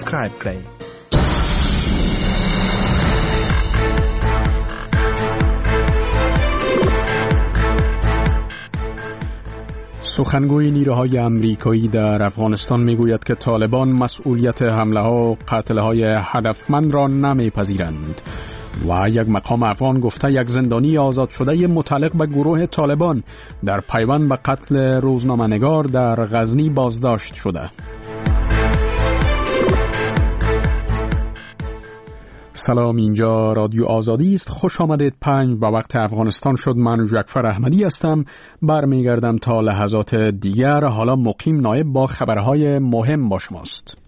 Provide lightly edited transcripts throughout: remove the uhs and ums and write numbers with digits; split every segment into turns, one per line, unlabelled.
سابسکرایب کړئ. سخنگوی نیروهای آمریکایی در افغانستان میگوید که طالبان مسئولیت حمله‌ها و قتل‌های هدفمند را نمیپذیرند و یک مقام افغان گفته یک زندانی آزاد شده متعلق به گروه طالبان در پیوند به قتل روزنامه‌نگار در غزنی بازداشت شده. سلام، اینجا رادیو آزادی است. خوش آمدید. 5 به وقت افغانستان شد. من جعفر احمدی هستم. برمیگردم تا لحظات دیگر. حالا مقیم نایب با خبرهای مهم با شماست.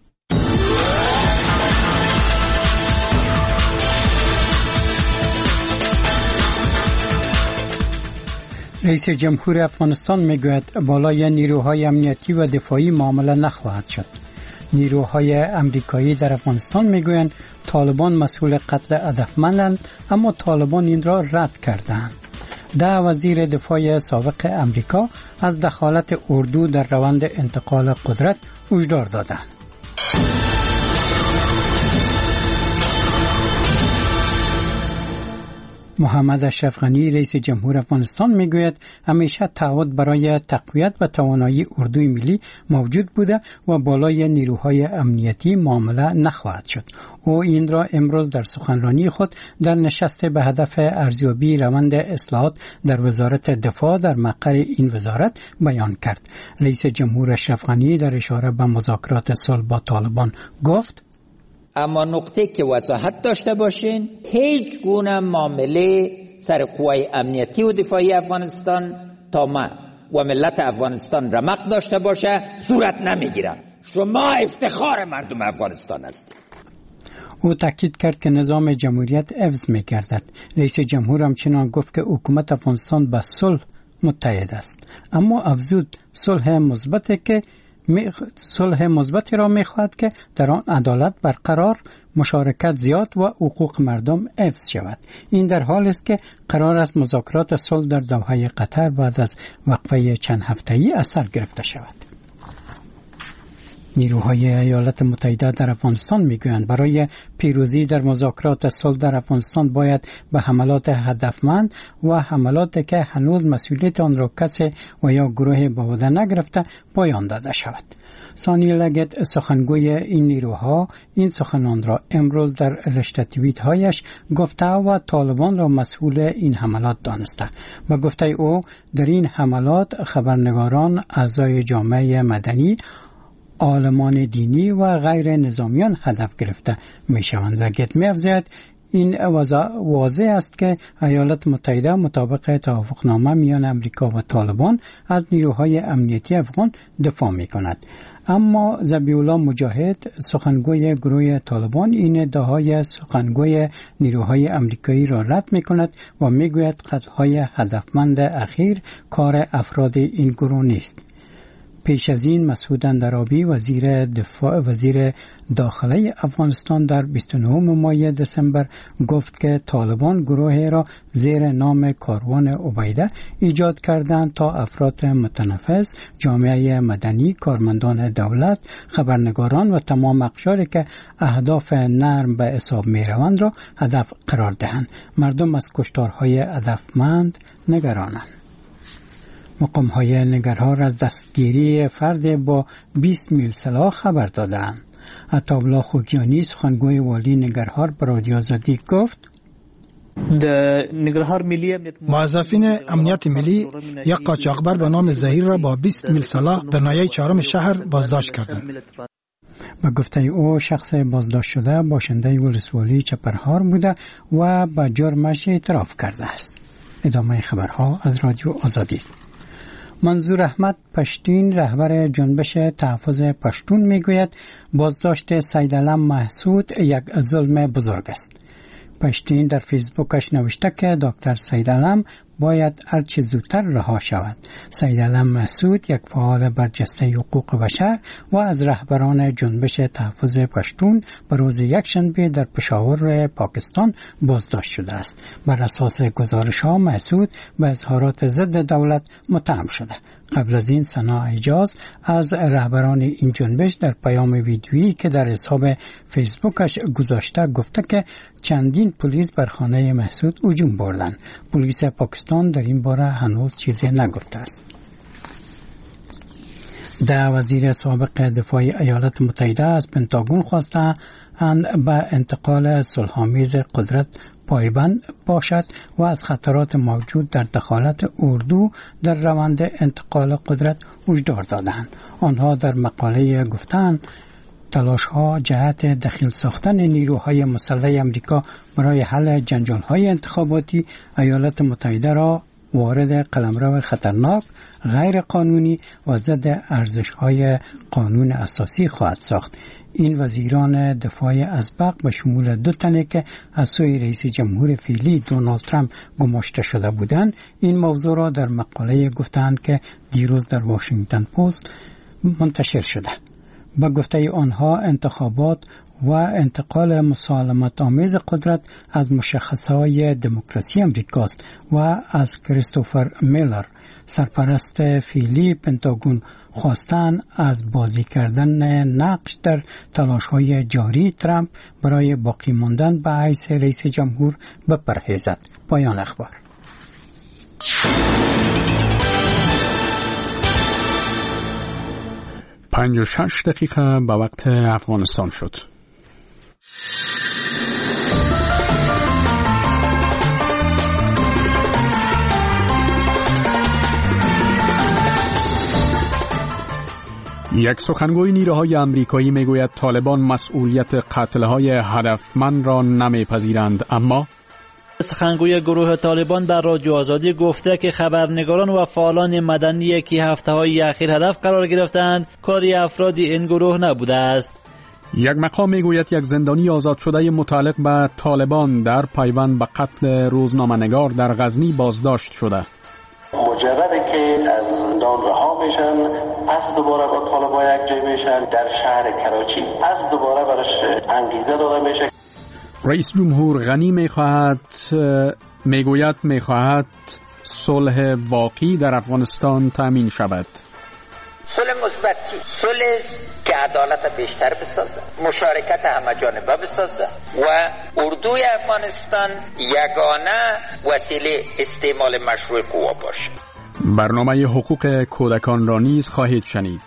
رئیس جمهور افغانستان میگوید بالای نیروهای امنیتی و دفاعی معامله نخواهد شد. نیروهای امریکایی در افغانستان میگویند طالبان مسئول قتل هدفمندند، اما طالبان این را رد کردند. وزیر دفاع سابق امریکا از دخالت اردو در روند انتقال قدرت هشدار دادند. محمد اشرف غنی رئیس جمهور افغانستان میگوید همیشه تعهد برای تقویت و توانایی اردوی ملی موجود بوده و بالای نیروهای امنیتی معامله نخواهد شد. او این را امروز در سخنرانی خود در نشست به هدف ارزیابی روند اصلاحات در وزارت دفاع در مقر این وزارت بیان کرد. رئیس جمهور اشرف غنی در اشاره به مذاکرات صلح با طالبان گفت:
اما نقطه که وضاحت داشته باشین، هیچ گونه معامله سر قوای امنیتی و دفاعی افغانستان تا ما و ملت افغانستان رمق داشته باشه صورت نمیگیرن. شما افتخار مردم افغانستان هستید.
او تاکید کرد که نظام جمهوریت حفظ می‌گردد. رئیس جمهور همچنین گفت که حکومت افغانستان به صلح متحد است، اما افزود صلح مثبتی را می‌خواهد که در آن عدالت برقرار، مشارکت زیاد و حقوق مردم حفظ شود. این در حالی است که قرار است مذاکرات صلح در دوحه قطر بعد از وقفه چند هفته‌ای اثر گرفته شود. نیروهای ایالات متحده در افغانستان میگویند برای پیروزی در مذاکرات صلح در افغانستان باید به حملات هدفمند و حملاتی که هنوز مسئولیت آن را کسی و یا گروه به عهده نگرفته پایان داده شود. سانی لگت، سخنگوی این نیروها، این سخنان را امروز در رشته توییت هایش گفته و طالبان را مسئول این حملات دانسته. با گفته او در این حملات خبرنگاران، اعضای جامعه مدنی، عالمان دینی و غیر نظامیان هدف گرفته می شوند. لگت می افزاید این واضح است که ایالات متحده مطابق توافقنامه میان امریکا و طالبان از نیروهای امنیتی افغان دفاع می کند. اما ذبیح الله مجاهد، سخنگوی گروه طالبان، این ادعاهای سخنگوی نیروهای امریکایی را رد می کند و می گوید قتل‌های هدفمند اخیر کار افراد این گروه نیست. پیش از این مسعود اندرابی وزیر داخلی افغانستان در 29 ماه دسامبر گفت که طالبان گروهی را زیر نام کاروان عبیده ایجاد کردند تا افراد متنفذ، جامعه مدنی، کارمندان دولت، خبرنگاران و تمام اقشاری که اهداف نرم به حساب می روند را هدف قرار دهند. مردم از کشتارهای هدفمند نگرانند. مقام‌های ننگرهار از دستگیری فرد با 20 میل سلاح خبر دادند. عطاالله خوگیانی، سخنگوی والی ننگرهار، به رادیو آزادی گفت:
موظفین امنیت ملی یک قاچاقبر به نام زهیر را با 20 میل سلاح در ناحیه 4 شهر بازداشت کردند.
به گفته او شخص بازداشت شده باشنده ولسوالی چپرهار بوده و به جرمش اعتراف کرده است. ادامه خبرها از رادیو آزادی. منظور احمد پشتین، رهبر جنبش تحفظ پشتون، میگوید بازداشت سیدعلم محسود یک ظلم بزرگ است. پشتین در فیسبوکش نوشته که دکتر سیدعلم باید هرچه زودتر رها شود. سیدعلم محسود یک فعال برجسته حقوق بشر و از رهبران جنبش تحفظ پشتون به روز یکشنبه در پشاور پاکستان بازداشت شده است. بر اساس گزارش‌ها محسود به اظهارات ضد دولت متهم شده. قبل از این سنا اعجاز از رهبران این جنبش در پیام ویدیویی که در حساب فیسبوکش گذاشته گفته که چندین پلیس بر خانه محسود هجوم بردند. پلیس پاکستان در این باره هنوز چیزی نگفته است. در وزیر سابق دفاع ایالات متحده از پنتاگون خواسته به انتقال صلح‌آمیز قدرت پایبند باشد و از خطرات موجود در دخالت اردو در روند انتقال قدرت هشدار دادند. آنها در مقاله گفتند تلاش‌ها جهت دخیل ساختن نیروهای مسلح آمریکا برای حل جنجال‌های انتخاباتی ایالات متحده را وارد قلمرو خطرناک، غیر قانونی و ضد ارزش‌های قانون اساسی خواهد ساخت. این وزیران دفاع اسبق به شمول 2 تنه که از سوی رئیس جمهور فعلی دونالد ترامپ گماشته شده بودند این موضوع را در مقاله گفتند که دیروز در واشنگتن پست منتشر شده. با گفته آنها انتخابات و انتقال مسالمت آمیز قدرت از مشخصه‌های دموکراسی امریکاست و از کریستوفر میلر سرپرست فعلی پنتاگون خواستن از بازی کردن نقش در تلاش‌های جاری ترامپ برای باقی ماندن به حیث رئیس جمهور بپرهیزد. پایان اخبار.
پنج و 6 دقیقه به وقت افغانستان شد. یک سخنگوی نیروهای آمریکایی میگوید طالبان مسئولیت قتل‌های هدفمند را نمیپذیرند، اما
سخنگوی گروه طالبان در رادیو آزادی گفته که خبرنگاران و فعالان مدنی که هفته‌های اخیر هدف قرار گرفتند کاری افراد این گروه نبوده است.
یک مقام میگوید یک زندانی آزاد شده متعلق به طالبان در پیوند به قتل روزنامه‌نگار در غزنی بازداشت شده.
مجردی که از زندان رها میشن پس دوباره با طالبان یکجای میشن در شهر کراچی پس دوباره براش انگیزه داده میشه.
رئیس جمهور غنی میگوید صلح واقعی در افغانستان تامین شود.
صلح مثبتی، صلح که عدالت بیشتر بسازه، مشارکت همه‌جانبه بسازه و اردوی افغانستان یگانه وسیله استعمال مشروع قوا باشه.
برنامه حقوق کودکان را نیز خواهید شنید.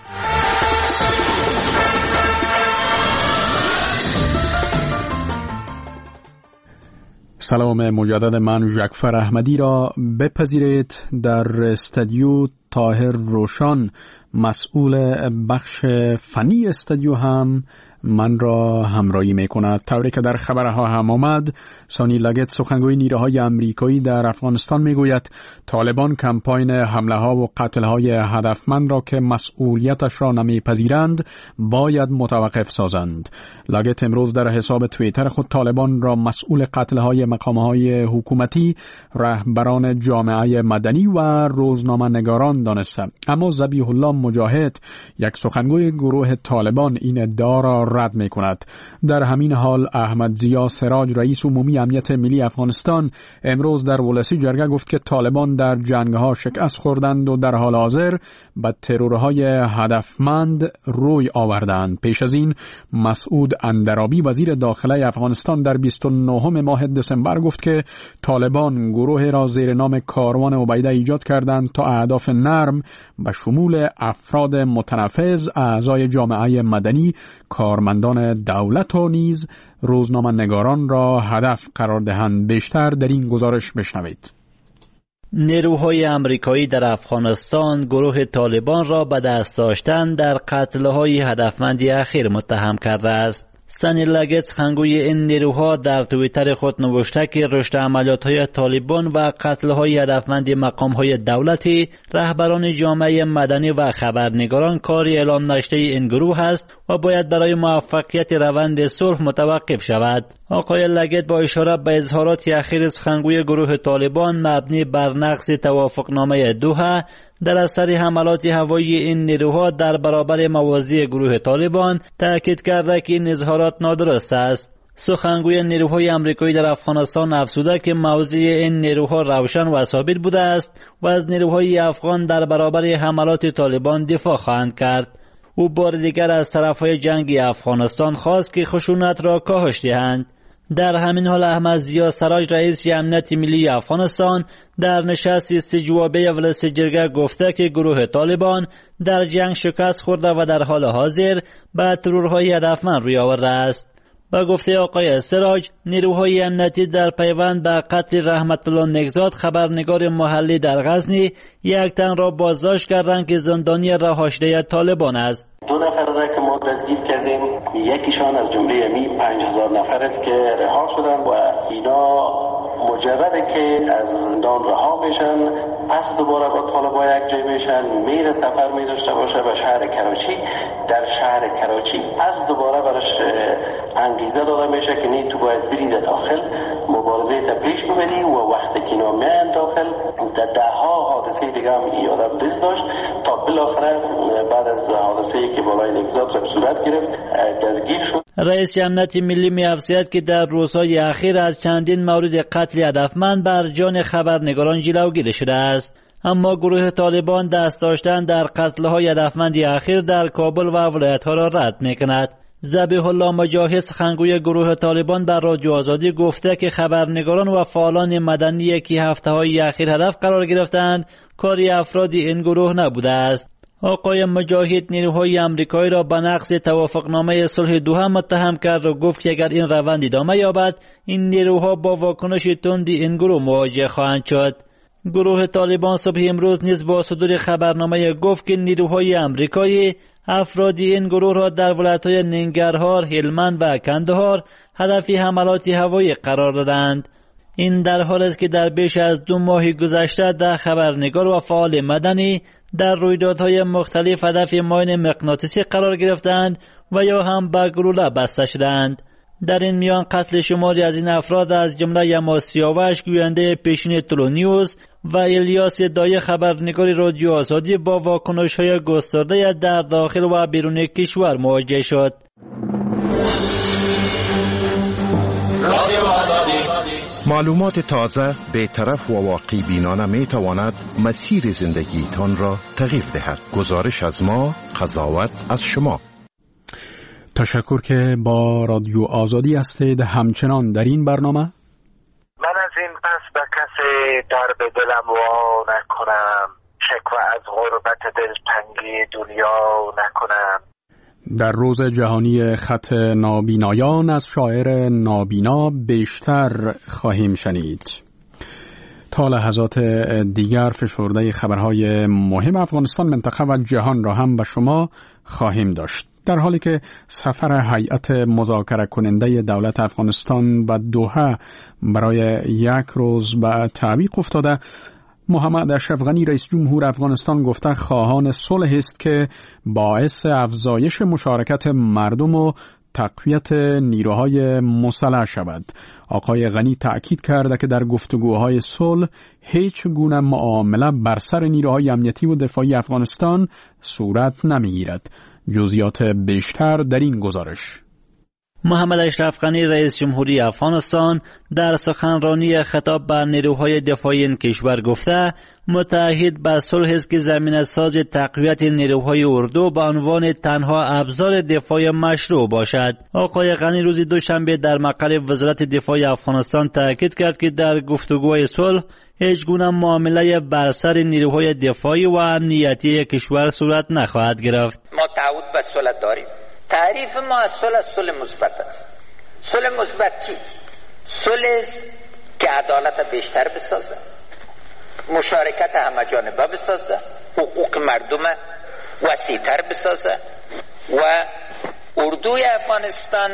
سلام مجدد، من ژکفر احمدی را بپذیرید. در استودیو طاهر روشان مسئول بخش فنی استودیو هم من را همراهی میکند. طوری که در خبرها هم آمد، سانی لگت سخنگوی نیروهای آمریکایی در افغانستان میگوید طالبان کمپاین حمله ها و قتل های هدفمند را که مسئولیتش را نمیپذیرند باید متوقف سازند. لگت امروز در حساب توییتر خود طالبان را مسئول قتل های مقام های حکومتی، رهبران جامعه مدنی و روزنامه نگاران دانسته. اما ذبیح الله مجاهد، یک سخنگوی گروه طالبان، این ادعا را رد می کند. در همین حال احمد ضیا سراج رئیس عمومی امنیت ملی افغانستان امروز در ولسی جرگه گفت که طالبان در جنگ‌ها شکست خوردند و در حال حاضر به ترورهای هدفمند روی آوردند. پیش از این مسعود اندرابی وزیر داخله افغانستان در 29 ماه دسامبر گفت که طالبان گروه را زیر نام کاروان عبیده ایجاد کردند تا اهداف نرم به شمول افراد متنفذ، اعضای جامعه مدنی، کارمندان دولت و نیز روزنامه نگاران را هدف قرار دهند. بیشتر در این گزارش بشنوید.
نیروهای آمریکایی در افغانستان گروه طالبان را به دست داشتن در قتل‌های هدفمندی اخیر متهم کرده است. سانی لگت سخنگوی این نیروها در توییتر خود نوشته که رشد عملیات‌های طالبان و قتل‌های هدفمند مقام‌های دولتی، رهبران جامعه مدنی و خبرنگاران کاری اعلام نشده این گروه است و باید برای موفقیت روند صلح متوقف شود. آقای لگت با اشاره به اظهارات اخیر سخنگوی گروه طالبان مبنی بر نقض توافقنامه دوحه در اثر حملات هوایی این نیروها در برابر مواضع گروه طالبان تأکید کرده که این اظهارات نادرست است. سخنگوی نیروهای آمریکایی در افغانستان افزوده که موضع این نیروها روشن و ثابت بوده است و از نیروهای افغان در برابر حملات طالبان دفاع خواهند کرد. او بار دیگر از طرفهای جنگ افغانستان خواست که خشونت را کاهش دهند. در همین حال احمد ضیا سراج رئیس امنیت ملی افغانستان در نشست استجوابی اجلاس جرگه گفته که گروه طالبان در جنگ شکست خورده و در حال حاضر به ترورهای هدفمند روی آورده است. با گفته آقای سراج، نیروهای امنیتی در پیوند به قتل رحمت الله نگزاد خبرنگار محلی در غزنی یک تن را بازداشت کردند که زندانی رهاشده طالبان است.
2 نفر را که ما دستگیر کردیم، یکیشان از جمله 5000 نفر است که رها شدن و اینا مجرده که از زندان رها میشن پس دوباره با طالبا یک جای میشن، میره سفر میداشته باشه به شهر کراچی. در شهر کراچی پس دوباره براش انگیزه داده میشه که نه تو باید برید داخل مبارزه تا پیش ببری و وقتی که اینا میان داخل در ده ها حادثه دیگه هم این آدم دست داشت تا بالاخره بعد از حادثه که بالای نگزاد صورت گرفت دستگیر شد.
رئیس امنیت ملی می‌افزاید که در روزهای اخیر از چندین مورد قتل هدفمند بر جان خبرنگاران جلوگیری شده است. اما گروه طالبان دست داشتن در قتل‌های هدفمند اخیر در کابل و ولایت‌ها را رد می‌کند. ذبیح الله مجاهد سخنگوی گروه طالبان بر رادیو آزادی گفته که خبرنگاران و فعالان مدنی که هفته‌های اخیر هدف قرار گرفتند کاری افرادی این گروه نبوده است. آقای مجاهد نیروهای آمریکایی را به نقض توافقنامه صلح دوحه متهم کرد و گفت که اگر این روند ادامه یابد این نیروها با واکنش تند این گروه مواجه خواهند شد. گروه طالبان صبح امروز نیز با صدور خبرنامه گفت که نیروهای آمریکایی افرادی این گروه را در ولایت‌های ننگرهار، هلمند و کندهار هدف حملات هوایی قرار دادند. این در حالی است که در بیش از 2 ماه گذشته در خبرنگار و فعال مدنی در رویدادهای مختلف هدف ماین مغناطیسی قرار گرفتند و یا هم به گلوله بسته شدند. در این میان قتل شماری از این افراد از جمله یما سیاوش گوینده پیشین تلونیوز و الیاس دایی خبرنگار رادیو آزادی با واکنش‌های گسترده در داخل و بیرون کشور مواجه شد.
معلومات تازه، بی‌طرف و واقعی بینانه می تواند مسیر زندگیتان را تغییر دهد. گزارش از ما، قضاوت از شما.
تشکر که با رادیو آزادی هستید. همچنان در این برنامه
من از این پس به کسی در به دلم وا نکنم، شکوه از غربت دلتنگی دنیا نکنم.
در روز جهانی خط نابینایان از شاعر نابینا بیشتر خواهیم شنید. تا لحظات دیگر فشرده خبرهای مهم افغانستان، منطقه و جهان را هم به شما خواهیم داشت. در حالی که سفر هیئت مذاکره کننده دولت افغانستان به دوحه برای 1 روز به تعویق افتاده، محمد اشرف غنی رئیس جمهور افغانستان گفته خواهان صلح است که باعث افزایش مشارکت مردم و تقویت نیروهای مسلح شود. آقای غنی تأکید کرده که در گفتگوهای صلح هیچ گونه معامله بر سر نیروهای امنیتی و دفاعی افغانستان صورت نمیگیرد. جزئیات بیشتر در این گزارش.
محمد اشرف غنی رئیس جمهوری افغانستان در سخنرانی خطاب به نیروهای دفاعی این کشور گفته متعهد به صلح است که زمینه ساز تقویت نیروهای اردو به عنوان تنها ابزار دفاع مشروع باشد. آقای غنی روز دوشنبه در مقر وزارت دفاع افغانستان تاکید کرد که در گفتگوهای صلح هیچ گونه معامله بر سر نیروهای دفاعی و امنیتی کشور صورت نخواهد گرفت.
ما تعهد به صلح داریم. تعریف ما از صلح مثبت است. صلح مثبت چیست؟ صلح که عدالت بیشتر بسازه، مشارکت همه جانبه بسازه، حقوق مردم وسیع‌تر بسازه و اردوی افغانستان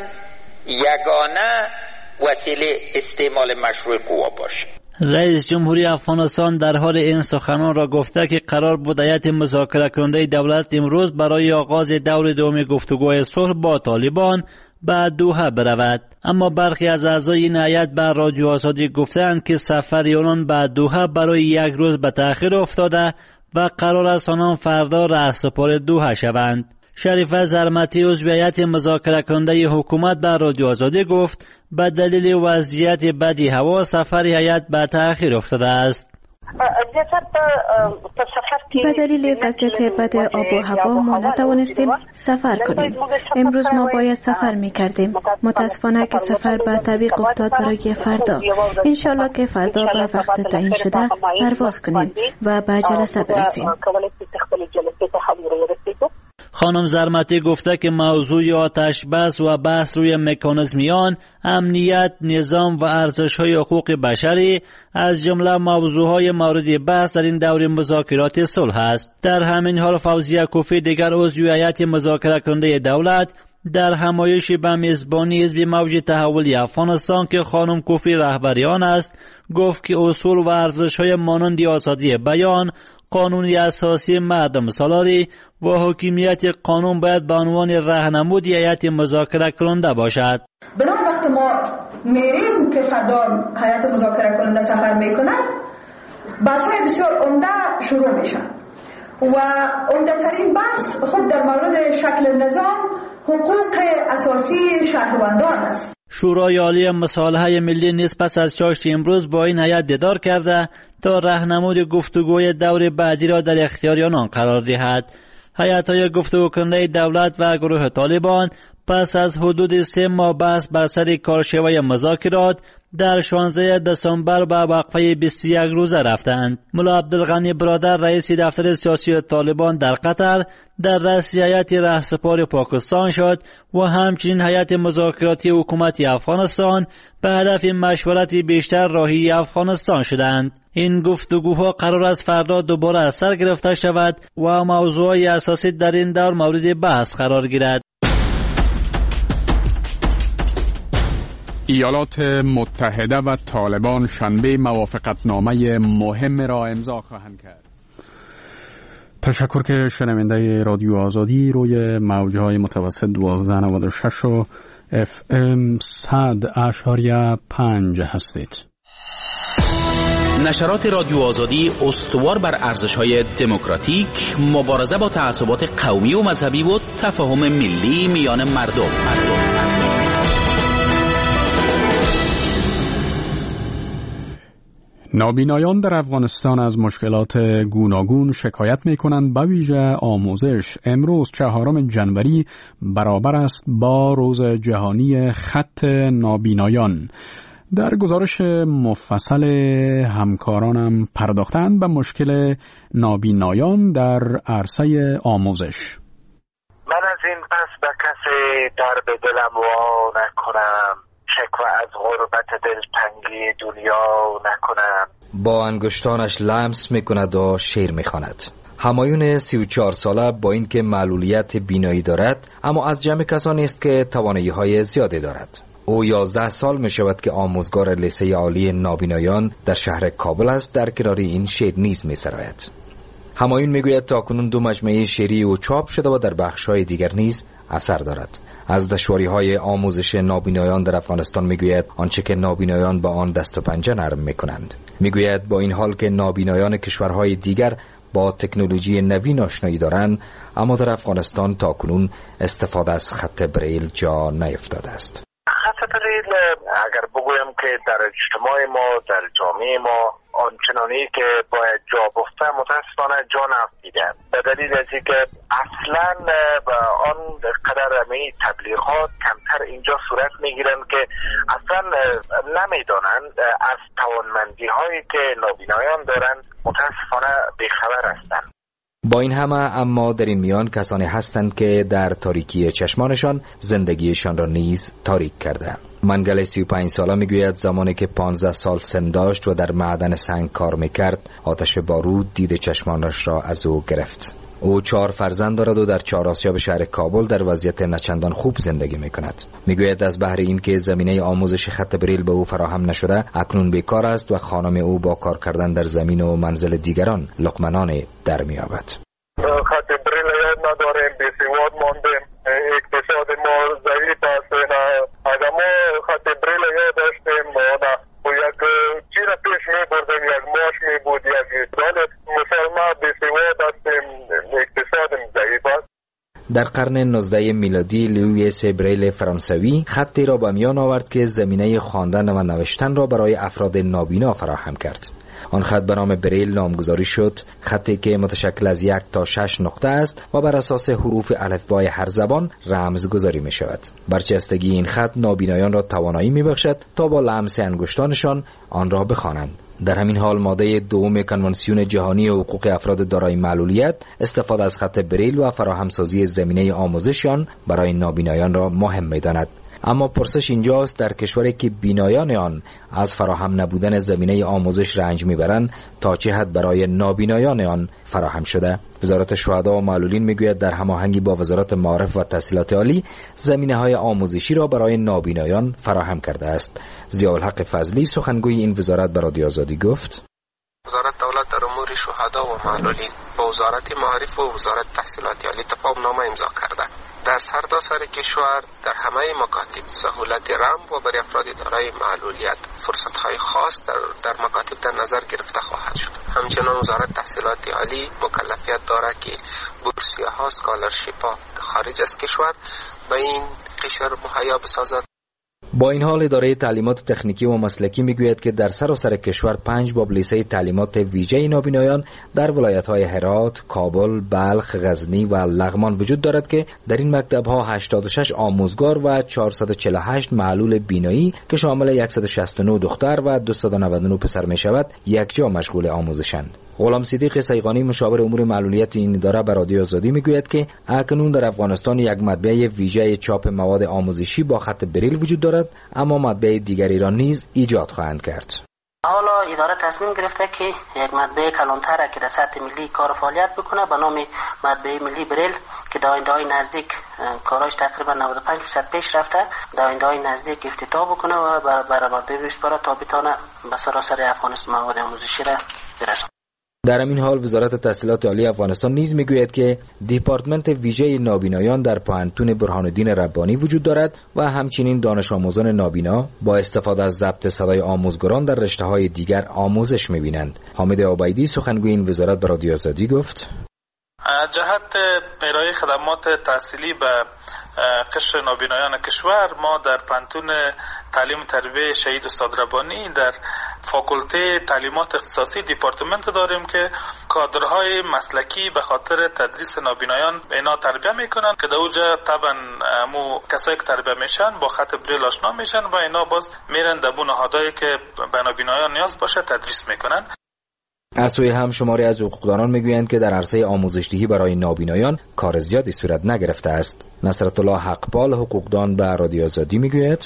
یگانه وسیله استعمال مشروع قوا باشه.
رئیس جمهوری افغانستان در حال این سخنان را گفته که قرار بود هیئت مذاکره کننده دولت امروز برای آغاز دور دوم گفتگوهای صلح با طالبان به دوحه برود، اما برخی از اعضای این هیئت به رادیو آزادی گفتند که سفر آنان به دوحه برای 1 روز به تأخیر افتاده و قرار است آنان فردا رهسپار دوحه شوند. شریفه زرمتی عضو هیئت مذاکره کننده حکومت به رادیو آزادی گفت به دلیل وضعیت بدی هوا سفر هیئت به تأخیر افتاده است.
به دلیل وضعیت بد آب و هوا ما نتوانستیم سفر کنیم. امروز ما باید سفر می‌کردیم. متاسفانه که سفر به تعویق افتاد برای فردا. انشالله که فردا به وقت تعیین شده پرواز کنیم و به جلسه برسیم.
خانم زرمتی گفته که موضوع آتش بس و بحث روی مکانیزمیان، امنیت، نظام و ارزش‌های حقوق بشری از جمله موضوعهای مورد بحث در این دور مذاکرات صلح است. در همین حال فوزیه کوفی دیگر عضو هیئت مذاکره کننده دولت در همایشی به میزبانی حزب موج تحولی افغانستان که خانم کوفی رهبری آن است گفت که اصول و ارزش‌های مانند آزادی بیان، قانون اساسی مردم سالاری و حاکمیت قانون باید به عنوان راهنمود هیئت مذاکره کننده باشد.
بنابراین وقتی ما میریم که فردا هیئت مذاکره کننده سفر میکنه، بحث‌های بسیار عمده شروع میشن و عمده ترین بحث خود در مورد شکل نظام حقوق اساسی شهروندان است.
شورای عالی مصالحه ملی نیز پس از چاشت امروز با این هیئت دیدار کرده تا راهنمود گفتگوی دور بعدی را در اختیار آنان قرار دهد. هیئت‌های گفتگو کننده دولت و گروه طالبان پس از حدود 3 ماه بحث بر سر کارشوی مذاکرات در 16 دسامبر به وقفه 21 روزه رفتند. ملا عبدالغنی برادر رئیس دفتر سیاسی طالبان در قطر در رأس هیئت رهسپار پاکستان شد و همچنین هیئت مذاکراتی حکومت افغانستان به هدف مشورت بیشتر راهی افغانستان شدند. این گفتگوها قرار است فردا دوباره از سر گرفته شود و موضوعی اساسی در این دور مورد بحث قرار گیرد.
ایالات متحده و طالبان شنبه موافقتنامه مهم را امضا خواهند کرد. تشکر که شنونده رادیو آزادی روی موجهای متوسط 1296 و FM 100.5 هستید.
نشرات رادیو آزادی استوار بر ارزش‌های دموکراتیک، مبارزه با تعصبات قومی و مذهبی و تفاهم ملی میان مردم.
نابینایان در افغانستان از مشکلات گوناگون شکایت می‌کنند، به ویژه آموزش. امروز 4 جنوری برابر است با روز جهانی خط نابینایان. در گزارش مفصل همکارانم پرداختند به مشکل نابینایان در عرصه آموزش.
من از این پس به کسی در به دلم وا نکنم، شکوه از غربت دلتنگی دنیا نکنم.
با انگشتانش لمس میکند و شعر میخواند. همایون 34 ساله با اینکه معلولیت بینایی دارد اما از جمع کسانی است که توانایی‌های زیادی دارد. او 11 سال می شود که آموزگار لیسه عالی نابینایان در شهر کابل است. در کنار این شعر نیز می سراید. همایون می گوید تاکنون 2 مجموعه شعری او چاپ شده و در بخش‌های دیگر نیز اثر دارد. از دشواری‌های آموزش نابینایان در افغانستان می گوید آنچه که نابینایان با آن دست و پنجه نرم می کنند. می گوید با این حال که نابینایان کشورهای دیگر با تکنولوژی نوین آشنایی دارند، اما در افغانستان تاکنون استفاده از خط بریل جا نیفتاده است.
خط بریل اگر بگویم که در اجتماع ما، در جامعه ما آنچنانی که باید جا بفته متاسفانه جا نافتیده، به دلیل از اینکه اصلا آن قدر تبلیغات کمتر اینجا صورت میگیرن که اصلا نمیدانند از توانمندی هایی که نابینایان دارند، متاسفانه بیخبر هستند.
با این همه اما در این میان کسانی هستند که در تاریکی چشمانشان زندگیشان را نیز تاریک کرده. منگل 35 ساله میگوید زمانی که 15 سال سن داشت و در معدن سنگ کار میکرد، آتش بارود دید چشمانش را از او گرفت. او 4 فرزند دارد و در 4 آسیاب شهر کابل در وضعیت نچندان خوب زندگی میکند. میگوید از بهر این که زمینه آموزش خط بریل به او فراهم نشده، اکنون بیکار است و خانم او با کار کردن در زمین و منزل دیگران لقمه‌نان در می‌یابد.
خط بریل یاد نداریم، بی‌سواد ماندیم، اقتصاد ما ضعیف است. اگر ما خط بریل یاد داشتیم و یک چیز پیش می‌بردیم، یک ماش می‌بود، یک دال مسلمان بی‌سواد هستیم، اقتصاد ضعیف است.
در قرن 19 میلادی لوئیس بریل فرانسوی خطی را به میان آورد که زمینه خواندن و نوشتن را برای افراد نابینا فراهم کرد. آن خط به نام بریل نامگذاری شد، خطی که متشکل از 1 تا 6 نقطه است و بر اساس حروف الفبای هر زبان رمزگذاری می شود. برچستگی این خط نابینایان را توانایی می بخشد تا با لمس انگشتانشان آن را بخوانند. در همین حال ماده دوم کنوانسیون جهانی حقوق افراد دارای معلولیت استفاده از خط بریل و فراهمسازی زمینه آموزشیان برای نابینایان را مهم می‌داند. اما پرسش اینجاست در کشوری که بینایان آن از فراهم نبودن زمینه آموزش رنج میبرند تا چه حد برای نابینایان آن فراهم شده؟ وزارت شهدا و معلولین میگوید در هماهنگی با وزارت معارف و تحصیلات عالی زمینه‌های آموزشی را برای نابینایان فراهم کرده است. ضیاءالحق فضلی سخنگوی این وزارت به رادیو آزادی گفت:
وزارت دولت در امور شهدا و معلولین با وزارت معارف و وزارت تحصیلات عالی تفاهم‌نامه امضا کرده. در سرتاسر کشور در همه مکاتب سهولت رمز و برای افراد دارای معلولیت فرصت‌های خاص در مکاتب در نظر گرفته خواهد شد. همچنین وزارت تحصیلات عالی مکلفیت دارد که بورسیه‌ها اسکالرشیپ‌ها خارج از کشور به این قشر مهیا بسازد.
با این حال اداره تعلیمات تکنیکی و مسلکی میگوید که در سراسر کشور 5 باب لیسه تعلیمات ویژه نابینایان در ولایت‌های هرات، کابل، بلخ، غزنی و لغمان وجود دارد که در این مکتب‌ها 86 آموزگار و 448 معلول بینایی که شامل 169 دختر و 299 پسر می‌شود یکجا مشغول آموزشند. غلام صدیق سیغانی مشاور امور معلولیت این اداره به رادیو آزادی میگوید که اکنون در افغانستان یک مطبعه ویژه چاپ مواد آموزشی با خط بریل وجود دارد، اما مطبعه دیگری را نیز ایجاد خواهند کرد.
حالا اداره تصمیم گرفته که یک مطبعه کلانتر که در سطح ملی کار فعالیت بکنه به نام مطبعه ملی بریل که در آینده‌های نزدیک کاراش تقریبا 95% پیش رفته، در آینده‌های نزدیک افتتاح بکنه و برای مطبعه بسپاره تا بتونه به سراسر افغانستان مواد آموزشی را برسونه.
در همین حال وزارت تحصیلات عالی افغانستان نیز میگوید که دیپارتمنت ویژه نابینایان در پوهنتون برهان الدین ربانی وجود دارد و همچنین دانش آموزان نابینا با استفاده از ضبط صدای آموزگاران در رشته‌های دیگر آموزش می‌بینند. حامد عبیدی سخنگوی این وزارت به رادیو آزادی گفت:
جهت ارائه خدمات تحصیلی به قشر نابینایان کشور ما در پانتون تعلیم و تربیت شهید استاد ربانی در فاکولته تعلیمات اختصاصی دیپارتمنت داریم که کادرهای مسلکی به خاطر تدریس نابینایان اینا تربیت میکنن که در اونجا طبعا مو کسایی که تربیت میشن با خط بریل آشنا میشن و اینا باز میرن در بو نهادهایی که به نابینایان نیاز باشه تدریس میکنن.
از سوی هم شماری از حقوقدانان میگویند که در عرصه آموزش‌دهی برای نابینایان کار زیادی صورت نگرفته است. نصرت الله حقپال حقوقدان به رادیو آزادی میگوید: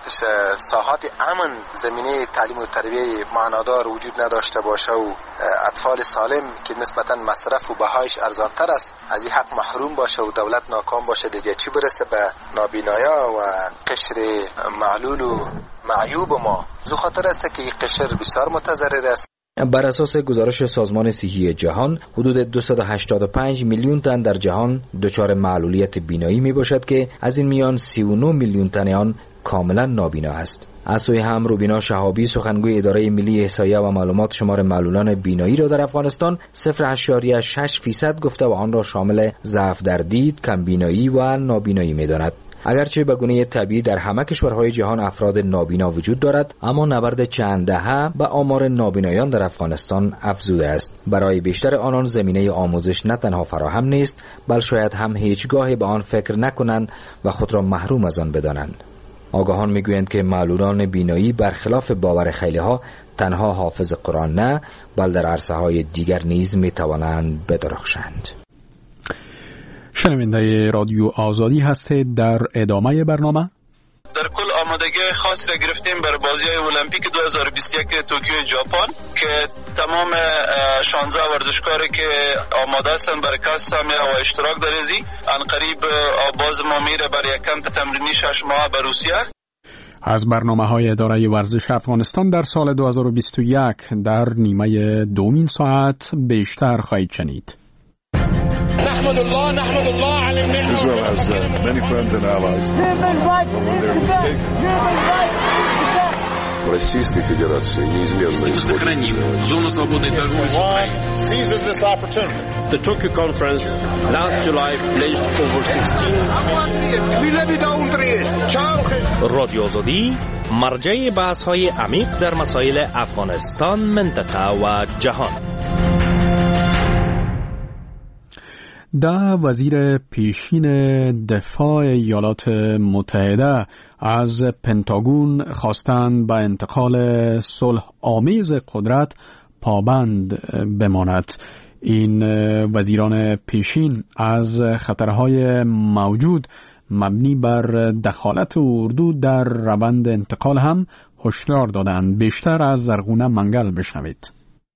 ساحات امن زمینه تعلیم و تربیت معنادار وجود نداشته باشه و اطفال سالم که نسبتا مصرف و بهایش ارزانتر است از این حق محروم باشه و دولت ناکام باشه، دیگه چی برسه به نابینایا و قشر معلول و معیوب ما. زو خاطر است که این قشر بسیار متضرر است.
بر اساس گزارش سازمان صحی جهان حدود 285 میلیون تن در جهان دچار معلولیت بینایی می باشد که از این میان 39 میلیون تن آن کاملا نابینا است. از سوی هم روبینا شهابی سخنگوی اداره ملی احصایه و معلومات شمار معلولان بینایی را در افغانستان 0.6% گفته و آن را شامل ضعف در دید، کم بینایی و نابینایی می داند. اگرچه به گونه طبیعی در همه کشورهای جهان افراد نابینا وجود دارد، اما نبرد چند دهه به آمار نابینایان در افغانستان افزوده است. برای بیشتر آنان زمینه آموزش نه تنها فراهم نیست، بل شاید هم هیچگاهی به آن فکر نکنند و خود را محروم از آن بدانند. آگاهان میگویند که معلولان بینایی برخلاف باور خیلی‌ها تنها حافظ قرآن نه، بل در عرصه‌های دیگر نیز میتوانند بدرخشند.
شنونده رادیو آزادی هستید. در ادامه برنامه
در کل آمادگی خاص را گرفتیم برای بازی‌های المپیک 2021 توکیو ژاپن که تمام 16 ورزشکاری که آماده هستند برای کسب و اشتراک در ازی ان قریب آغاز ما میره برای کمپ تمرینی 6 ماه به روسیه.
از برنامه‌های اداره ورزش افغانستان در سال 2021 در نیمه دومین ساعت بیشتر خواهید شنید.
نحمد الله على النعمة. Israel has many friends and allies. Human rights.
Российской Федерации неизменно
сохраним зону свободной торговли с Украиной.
The Tokyo Conference last July pledged over 16
رادیو آزادی مرجع بحث‌های عمیق در مسائل افغانستان، منطقه و جهان.
وزیر پیشین دفاع ایالات متحده از پنتاگون خواستند به انتقال صلح آمیز قدرت پابند بماند. این وزیران پیشین از خطرهای موجود مبنی بر دخالت اردو در روند انتقال هم هشدار دادند. بیشتر از زرغونه منگل بشنوید.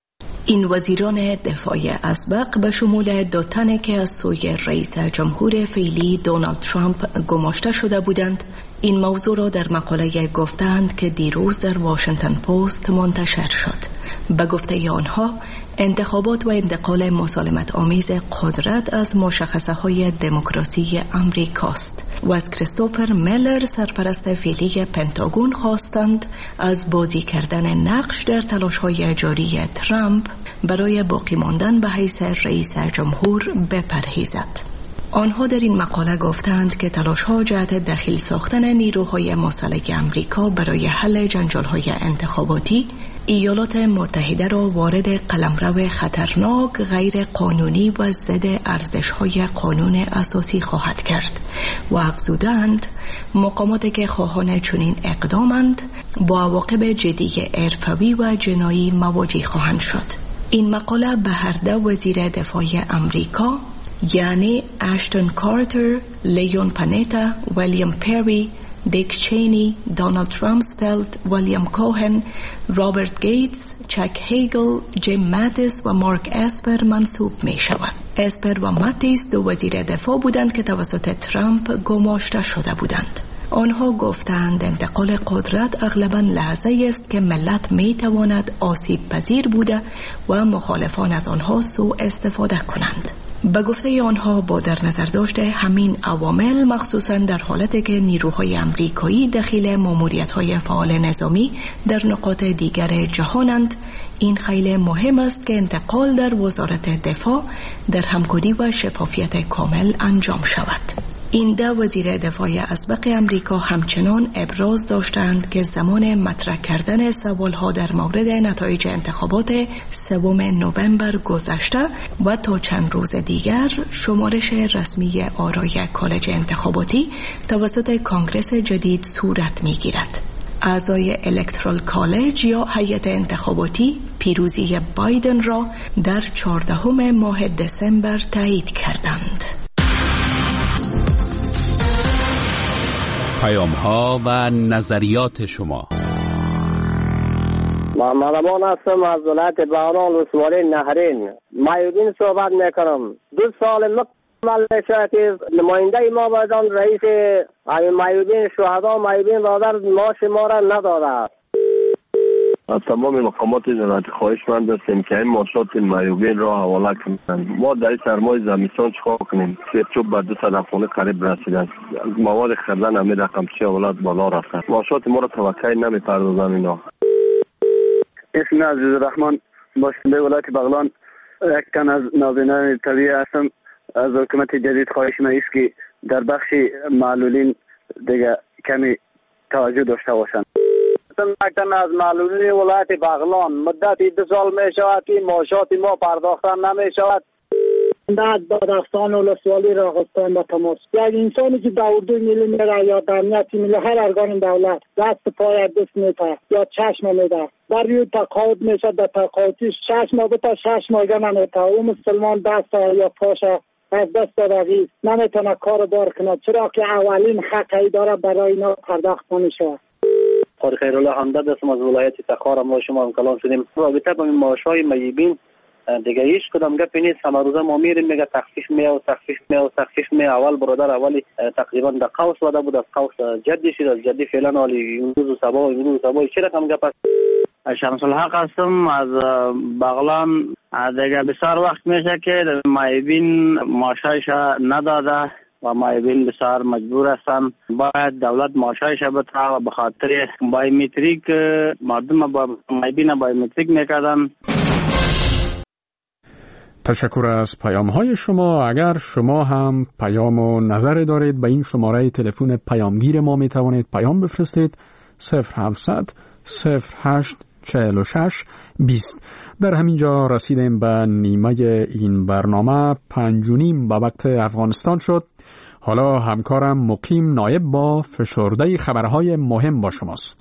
این وزیران دفاع اسبق به شمول 2 تن که از سوی رئیس جمهور فعلی دونالد ترامپ گماشته شده بودند، این موضوع را در مقاله گفتند که دیروز در واشنگتن پست منتشر شد. به گفته آنها، انتخابات و انتقال مسالمت آمیز قدرت از مشخصه های دموکراسی امریکاست و از کریستوفر میلر سرپرست فعلی پنتاگون خواستند از بازی کردن نقش در تلاش های جاری ترامپ برای باقی ماندن به حیث رئیس جمهور بپرهیزد. آنها در این مقاله گفتند که تلاش‌ها جهت دخیل ساختن نیروهای مسلح آمریکا برای حل جنجال‌های انتخاباتی ایالات متحده را وارد قلمرو خطرناک، غیر قانونی و ضد ارزش‌های قانون اساسی خواهد کرد و افزودند مقاماتی که خواهان چنین اقدامند با عواقب جدی حرفه‌ای و جنایی مواجه خواهند شد. این مقاله به هر دو وزیر دفاع امریکا یعنی اشتون کارتر، لیون پانتا، ویلیام پری، دیک چینی، دونالد رامسفلد، ویلیام کوهن، رابرت گیتس، چک هیگل، جیم ماتیس و مارک اسپر منصوب می شود. اسپر و ماتیس 2 وزیر دفاع بودند که توسط ترامپ گماشته شده بودند. آنها گفتند انتقال قدرت اغلباً لحظه‌ای است که ملت می تواند آسیب پذیر بوده و مخالفان از آنها سوء استفاده کنند. به گفته آنها با در نظر داشت همین عوامل، مخصوصاً در حالتی که نیروهای امریکایی دخیل ماموریت‌های فعال نظامی در نقاط دیگر جهانند، این خیلی مهم است که انتقال در وزارت دفاع در همکاری و شفافیت کامل انجام شود. این 2 وزیر دفاع اسبق امریکا همچنان ابراز داشتند که زمان مطرح کردن سوالها در مورد نتایج انتخابات 3 نوامبر گذشته و تا چند روز دیگر شمارش رسمی آرای کالج انتخاباتی توسط کانگرس جدید صورت می‌گیرد. اعضای الکترال کالج یا هیئت انتخاباتی پیروزی بایدن را در 14 ماه دسامبر تایید کردند.
پیام‌ها و نظریات شما.
محمد امان هستم از ولایت بغلان ولسوالی نهرین. مایوبین صحبت میکنم. 2 سال مکمل میشه که نماینده ما بایدان رئیس مایوبین شهدا مایوبین برادر معاش ما را نداده.
از تمام مقامات ادارات خواهش مند هستیم که این معاشات مایوبین را حواله کنند. ما در این سرمای زمستان چیکار کنیم؟ سرچوب بر 200 خانه قریب رسیده است. مواد خریدن همین رقمچی اولاد بالا رفته. معاشات ما را توقع نمی‌پردازند اینا.
اسم عزیز الرحمن باشنده ولایت بغلان، یک تن از نابینان طبیعی هستم. از حکومت جدید خواهش ما است که در بخش معلولین دیگه کمی توجه داشته باشند.
مکتن از معلولین ولایت بغلان مدتی 2 سال می شود که معاشات ما پرداخته نمی شود.
دادستان ولسوالی راغستان با تماس. یک انسانی که در اردو ملی میره یا در امنیت ملی هر ارگان دولت دست پای دست میده یا چشم میده، در روی تقاعد میشه، در تقاعدش 6 ماه تا 6 ماه نمیده. او مسلمان دست یا پاش از دست دادگی نمیتونه کار بار کنه، چرا که اولین حقی داره برای اینا پرداخت نمیشه.
قاری خیرالله حمدد هستم از ولایت تخار. ما شما کلام شدیم رابطه با این معاشهای مایبین دیگه هیچ کدام گپی نیست. همه روزه ما میریم میگه تخفیف می اول برادر اولی تقریبا در قوس وده بود، از قوس جدی شد، از جدی فعلا حالی امروز صبح چه رقم گپ است.
شمس الحق هستم از بغلان. دیگه بسیار وقت میشه که مایبین معاشایش نداده و معیوبین بسیار مجبور هستند. باید دولت معاشایش بده و به خاطر بایومتریک مردم با معیوبین بایومتریک میکردن.
تشکر از پیام‌های شما. اگر شما هم پیام و نظر دارید به این شماره تلفن پیامگیر ما می توانید پیام بفرستید 0700 08 46 20. در همینجا رسیدیم به نیمه این برنامه. 5:30 به وقت افغانستان شد. حالا همکارم مقیم نایب با فشرده خبرهای مهم با شماست.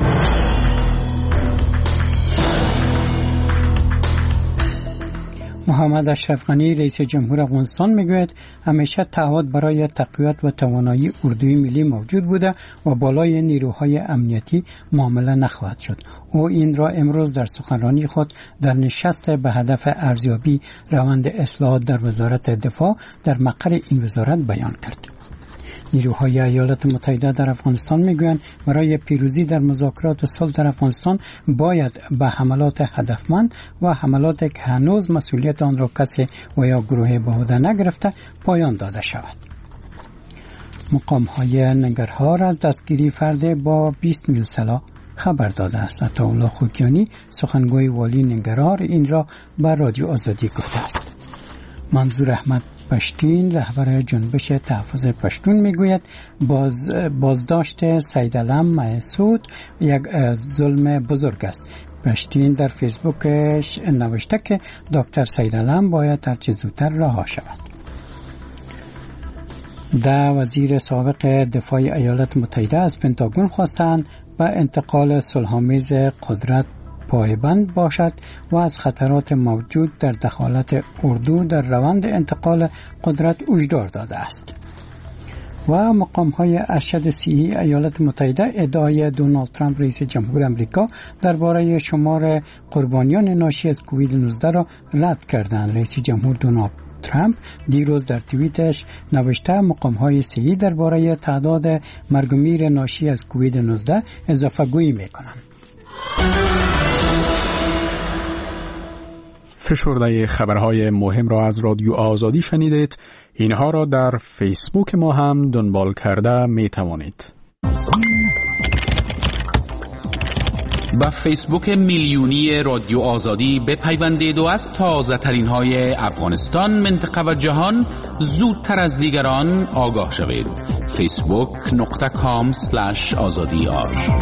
محمد اشرف غنی رئیس جمهور افغانستان میگوید همیشه تعهد برای تقویت و توانایی اردوی ملی موجود بوده و بالای نیروهای امنیتی معامله نخواهد شد. او این را امروز در سخنرانی خود در نشست به هدف ارزیابی روند اصلاحات در وزارت دفاع در مقر این وزارت بیان کرد. نیروهای ایالات متحده در افغانستان میگویند برای پیروزی در مذاکرات صلح در افغانستان باید به حملات هدفمند و حملاتی که هنوز مسئولیت آن را کسی و یا گروه به عهده نگرفته پایان داده شود. مقام‌های ننگرهار از دستگیری فرد با 20 میل سلاح خبر داده است. عطاالله خوکیانی سخنگوی والی ننگرهار این را به رادیو آزادی گفته است. منظور احمد پشتین رهبر جنبش تحفظ پشتون میگوید بازداشت سید علم مسعود یک ظلم بزرگ است. پشتین در فیسبوکش نوشته که دکتر سید علم باید هرچه زودتر رها شود. وزیر سابق دفاع ایالات متحده از پنتاگون خواستند به انتقال صلح‌آمیز قدرت پایبند باشد و از خطرات موجود در دخالت اردو در روند انتقال قدرت هشدار داده است. و مقام‌های ارشد صحی ایالات متحده ادعای دونالد ترامپ رئیس جمهور آمریکا درباره شمار قربانیان ناشی از کووید 19 را رد کردند. رئیس جمهور دونالد ترامپ دیروز در توییتش نوشته مقام‌های صحی درباره تعداد مرگ و میر ناشی از کووید 19 اضافه‌گویی می‌کنند.
فشرده خبرهای مهم را از رادیو آزادی شنیدید. اینها را در فیسبوک ما هم دنبال کرده می توانید.
با فیسبوک میلیونی رادیو آزادی بپیوندید و از تازه ترین های افغانستان، منطقه و جهان زودتر از دیگران آگاه شوید. facebook.com/azadi.ir.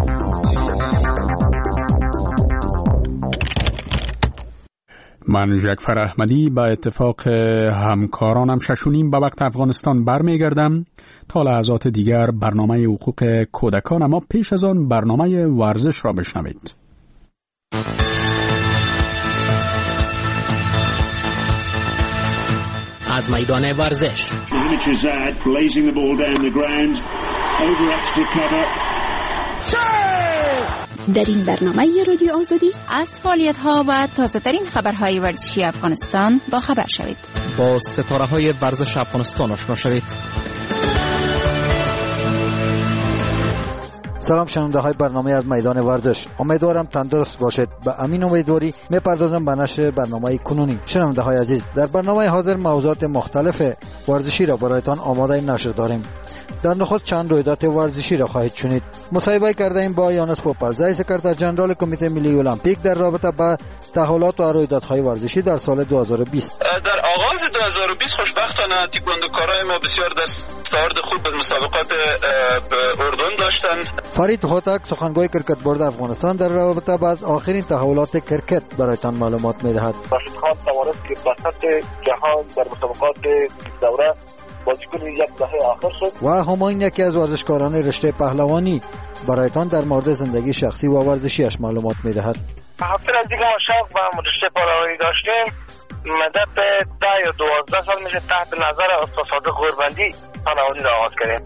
من جعفر احمدی به اتفاق همکارانم 6:30 به وقت افغانستان برمیگردم تا لحظات دیگر برنامه حقوق کودکان، اما پیش از آن برنامه ورزش را بشنوید.
از میدان ورزش
در این برنامه رادیو آزادی از فعالیت‌ها و تازه‌ترین خبرهای ورزشی افغانستان با خبر شوید.
با ستاره‌های ورزش افغانستان آشنا شوید.
سلام شنونده های برنامه از میدان ورزش، امیدوارم تندرست باشید. به امین امیدواری میپردازم به نشر برنامه کنونی. شنونده های عزیز، در برنامه حاضر موضوعات مختلف ورزشی را برایتان آماده نشر داریم. در نخست چند رویداد ورزشی را خواهید شنید. مصاحبه کرده ایم با یانس پوپلزای، سکرتر جنرال کمیته ملی المپیک در رابطه با تحولات و رویدادهای ورزشی در سال 2020.
در آغاز 2020 خوشبختانه تکواندوکارای ما بسیار دستاورد خوب به مسابقات اردن داشتند.
فرید هوتک، سخنگوی کرکت بورد افغانستان، در رابطه با آخرین تحولات کرکت برایتان معلومات می‌دهد.
راشد خان توانست که وسط جهان در مسابقات دوره بازیکن یک دهه آخر شد.
و هماین، یکی از ورزشکاران رشته پهلوانی، برایتان در مورد زندگی شخصی و ورزشیش معلومات می‌دهد.
خاطر از دیگه ما شوق و رشته پهلوانی داشتیم. مدت 10 یا 12 سال میشه تحت نظر استاد صادق غوربندی پهلوانی را آغاز کردیم.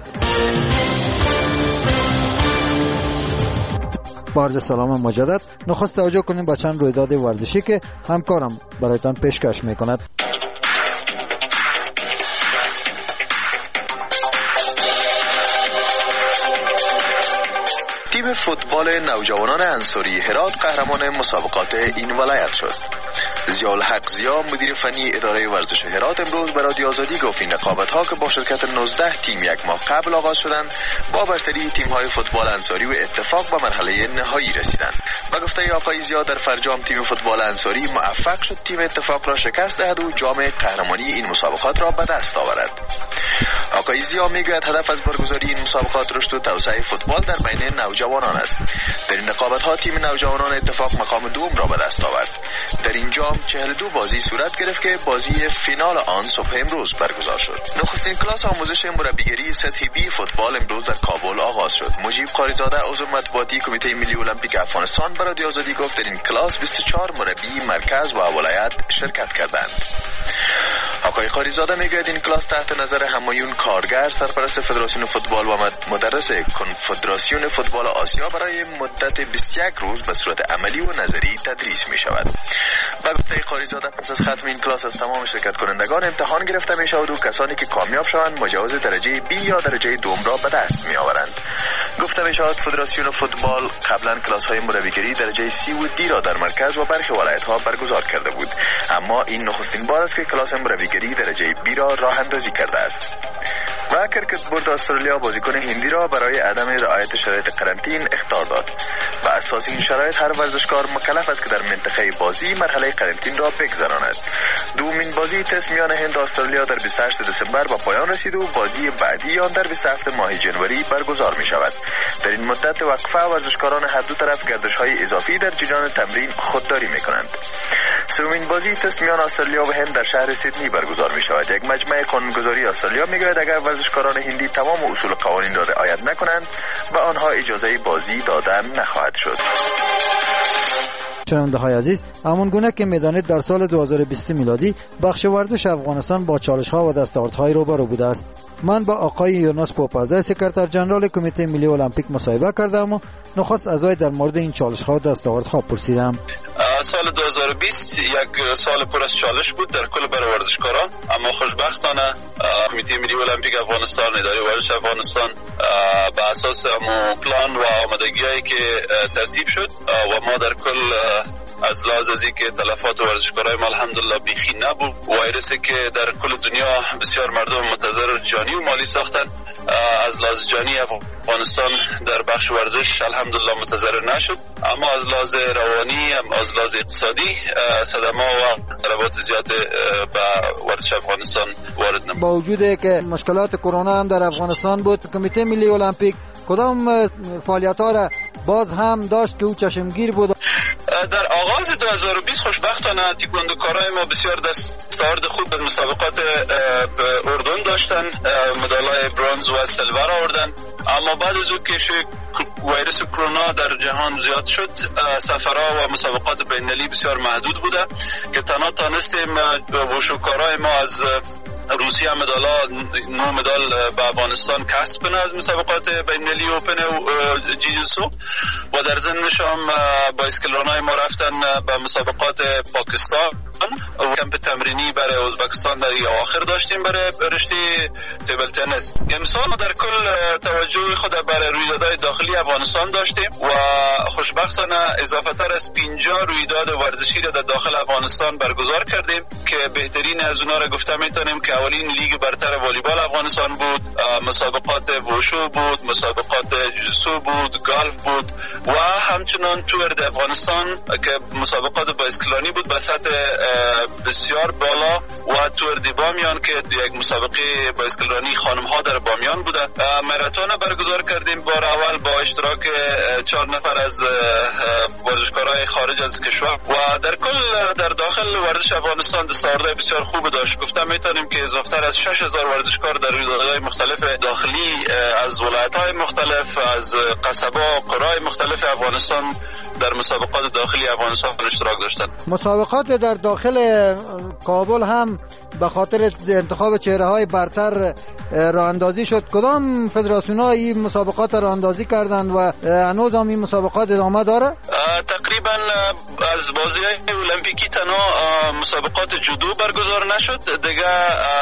با عرض سلام مجدد، نخست توجه کنیم به چند رویداد ورزشی که همکارم برایتان پیشکش میکند.
تیم فوتبال نوجوانان انصاری هرات قهرمان مسابقات این ولایت شد. ضیاءالحق ضیا مدیر فنی اداره ورزش هرات امروز به رادیو آزادی گفت این رقابت‌ها که با شرکت 19 تیم یک ماه قبل آغاز شدند با برتری تیم‌های فوتبال انصاری و اتفاق به مرحله نهایی رسیدند. به گفته آقای ضیا در فرجام تیم فوتبال انصاری موفق شد تیم اتفاق را شکست دهد و جام قهرمانی این مسابقات را به دست آورد. آقای ضیا میگوید هدف از برگزاری این مسابقات رشد و توسعه فوتبال در بین نوجوانان است. در این رقابت‌ها تیم نوجوانان اتفاق مقام دوم را به دست آورد. در این جام 42 بازی صورت گرفت که بازی فینال آن صبح امروز برگزار شد. نخستین کلاس آموزش مربیگری سطح بی فوتبال امروز در کابل آغاز شد. مجیب قاریزاده عضو مطبوعاتی کمیته ملی المپیک افغانستان به رادیو آزادی گفت در این کلاس 24 مربی مرکز و ولایت شرکت کردند. آقای قاریزاده میگوید این کلاس تحت نظر همایون کارگر سرپرست فدراسیون فوتبال و مدرس کنفدراسیون فوتبال آسیا برای مدت 21 روز به صورت عملی و نظری تدریس می شود. به گفته قاریزاده پس از ختم این کلاس از تمام شرکت کنندگان امتحان گرفته می شود و کسانی که کامیاب شوند مجوز درجه B یا درجه دوم را به دست می آورند. گفته می شود فدراسیون فوتبال قبلا کلاس های مربیگری درجه C و D را در مرکز و برخی ولایت ها برگزار کرده بود، اما این نخستین بار است که کلاس مربیگری درجه B را راه اندازی کرده است. و کرکت بورد استرالیا بازیکن هندی را برای عدم رعایت شرایط قرنطین اخطار داد. بر اساس این شرایط هر ورزشکار مکلف است که در منطقه بازی مرحله قرنطین را بگذراند. دومین بازی تست میان هند و استرالیا در 28 دسامبر به پایان رسید و بازی بعدی آن در 27 ماه ژانویه برگزار می شود. در این مدت وقفه ورزشکاران هر دو طرف گردش‌های اضافی در جریان تمرین خودداری می کنند. سومین بازی تست میان استرالیا و هند در شهر سیدنی برگزار می شود. یک مجمع قانونگذاری استرالیا می گوید اگر ورزشکاران هندی تمام اصول قوانین را رعایت نکنند و آنها اجازه بازی داده نخواهد شد.
شنونده های عزیز، همان گونه که میدانید در سال 2020 میلادی بخش ورزش افغانستان با چالش ها و دستاوردهای روبرو بوده است. من با آقای یونس پوپرزه سکرتر جنرال کمیته ملی المپیک مصاحبه کردم و نخست از وی در مورد این چالش ها و دستاوردها پرسیدم.
سال 2020 یک سال پر از چالش بود در کل برای ورزشکاران، اما خوشبختانه کمیته ملی المپیک افغانستان، اداره ورزش افغانستان به اساس پلان و آمادگی‌هایی که ترتیب شد و ما در کل از لحاظ از اینکه تلفات ورزشکارای ما الحمدلله بیخی نبود، وایرسی که در کل دنیا بسیار مردم متضرر جانی و مالی ساختن، از لحاظ جانی افغانستان در بخش ورزش الحمدلله متضرر نشد، اما از لحاظ روانی از لحاظ اقتصادی صدمه و ضربات زیاد به ورزش افغانستان وارد نمود.
با وجودی که مشکلات کرونا هم در افغانستان بود، کمیته ملی المپیک کدام فعالیت‌ها را باز هم داشت که او چشمگیر بود؟
در آغاز 2020 خوشبختانه تکواندوکارای ما بسیار دستاورد خوب در مسابقات اردن داشتن، مدالای برنز و سیلور آوردن، اما بعد از اون که ویروس کرونا در جهان زیاد شد سفرها و مسابقات بین‌المللی بسیار محدود بوده که تنها تانستیم وشوکارای ما از روسیه نو مدال به افغانستان کسب کنه از مسابقات بین‌المللی اوپن و جیجیتسو و در ضمنش هم بایسکلرانای ما رفتن به مسابقات پاکستان و کمپ تمرینی برای ازبکستان در آخر داشتیم برای رشته تیبل تنیس. امسال ما در کل توجه خود برای رویدادهای داخلی افغانستان داشتیم و خوشبختانه اضافه تر از 50 رویداد ورزشی را در داخل افغانستان برگزار کردیم که بهترین از اونها را گفته میتونیم که اولین لیگ برتر والیبال افغانستان بود، مسابقات وشو بود، مسابقات جوجیتسو بود، گالف بود و همچنان تور د افغانستان که مسابقات بایسکلانی بود به سطح بسیار بالا و تور دی بامیان که یک مسابقه بایسکلرانی خانم ها در بامیان بوده. ماراتون برگزار کردیم بار اول با اشتراک 4 نفر از ورزشکارای خارج از کشور و در کل در داخل ورزش افغانستان دستاوردهای بسیار خوب داشت. گفتم میتونیم که اضافه از 6000 ورزشکار در رویدادهای مختلف داخلی از ولایت‌های مختلف، از قصبه‌ها و قرای مختلف افغانستان در مسابقات داخلی افغانستان اشتراک داشتند.
مسابقات در داخل کابل هم به خاطر انتخاب چهره‌های برتر راه اندازی شد. کدام فدراسیون‌ها این مسابقات راه اندازی کردند و هنوز هم این مسابقات ادامه داره؟
تقریبا از بازی‌های المپیکی تنها مسابقات جودو برگزار نشد، دیگه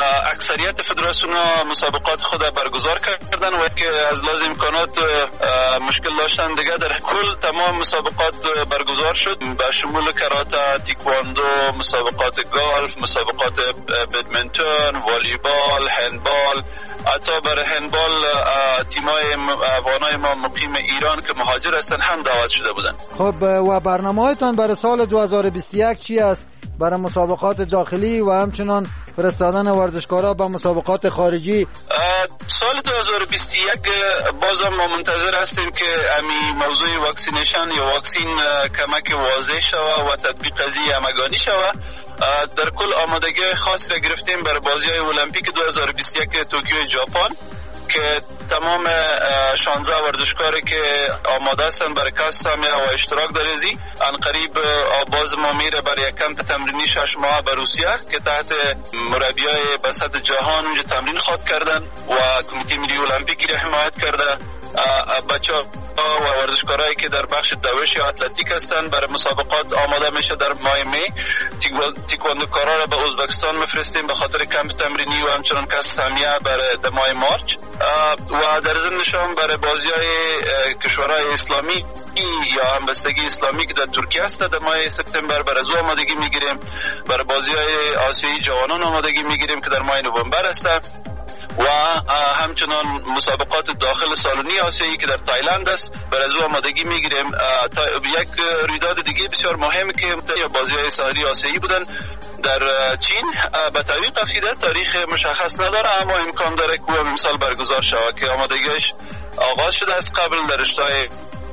اکثریت فدراسیون‌ها مسابقات خود برگزار کردن و که از لازم امکانات مشکل داشتن دیگه در کل تمام مسابقات برگزار شد به شمول کراته، تیکواندو، مسابقات گالف، مسابقات بدمنتون، والیبال، هندبال. حتی برای هندبال تیمای افغانای ما مقیم ایران که مهاجر هستن هم دعوت شده بودن.
خب و برنامه‌تان برای سال 2021 چی است؟ برای مسابقات داخلی و همچنان فرستادن ورزشکارا به مسابقات خارجی.
سال 2021 بازم ما منتظر هستیم که امی موضوع واکسینیشن یا واکسین کمک واضح شود و تطبیق از این همگانی شود. در کل آمادگی خاص را گرفتیم برای بازی‌های المپیک 2021 توکیو ژاپن که تمام 16 ورزشکاری که آماده هستند برای کسب و اشتراک در ازی ان قریب باز ما میره برای کمپ تمرینی 6 ماه به روسیه که تحت مربیای بسط جهان اونجا تمرین خواهد کردن و کمیته ملی المپیکی را حمایت کرده. بچه‌ها و ورزشکارایی که در بخش دوش یا اتلتیک هستند برای مسابقات آماده میشه در ماه می. تیکواندوکارا را به ازبکستان میفرستیم به خاطر کمپ تمرینی و همچنان کسب سهمیه برای ماه مارچ و در ضمنشون برای بازی‌های کشورهای اسلامی یا همبستگی اسلامی که در ترکیه است در ماه سپتامبر برای زو آمادگی میگیریم. برای بازی‌های آسیایی جوانان آمادگی میگیریم که در ماه نوامبر است و همچنان مسابقات داخل سالونی آسیایی که در تایلند است برای از آمادگی میگیریم. یک رویداد دیگه بسیار مهمی که بازی‌های ساحلی آسیایی بودن در چین به تعویق افتاده، تاریخ مشخص نداره اما امکان داره که امسال برگزار شود که آمادگیش آغاز شده از قبل در رشته‌های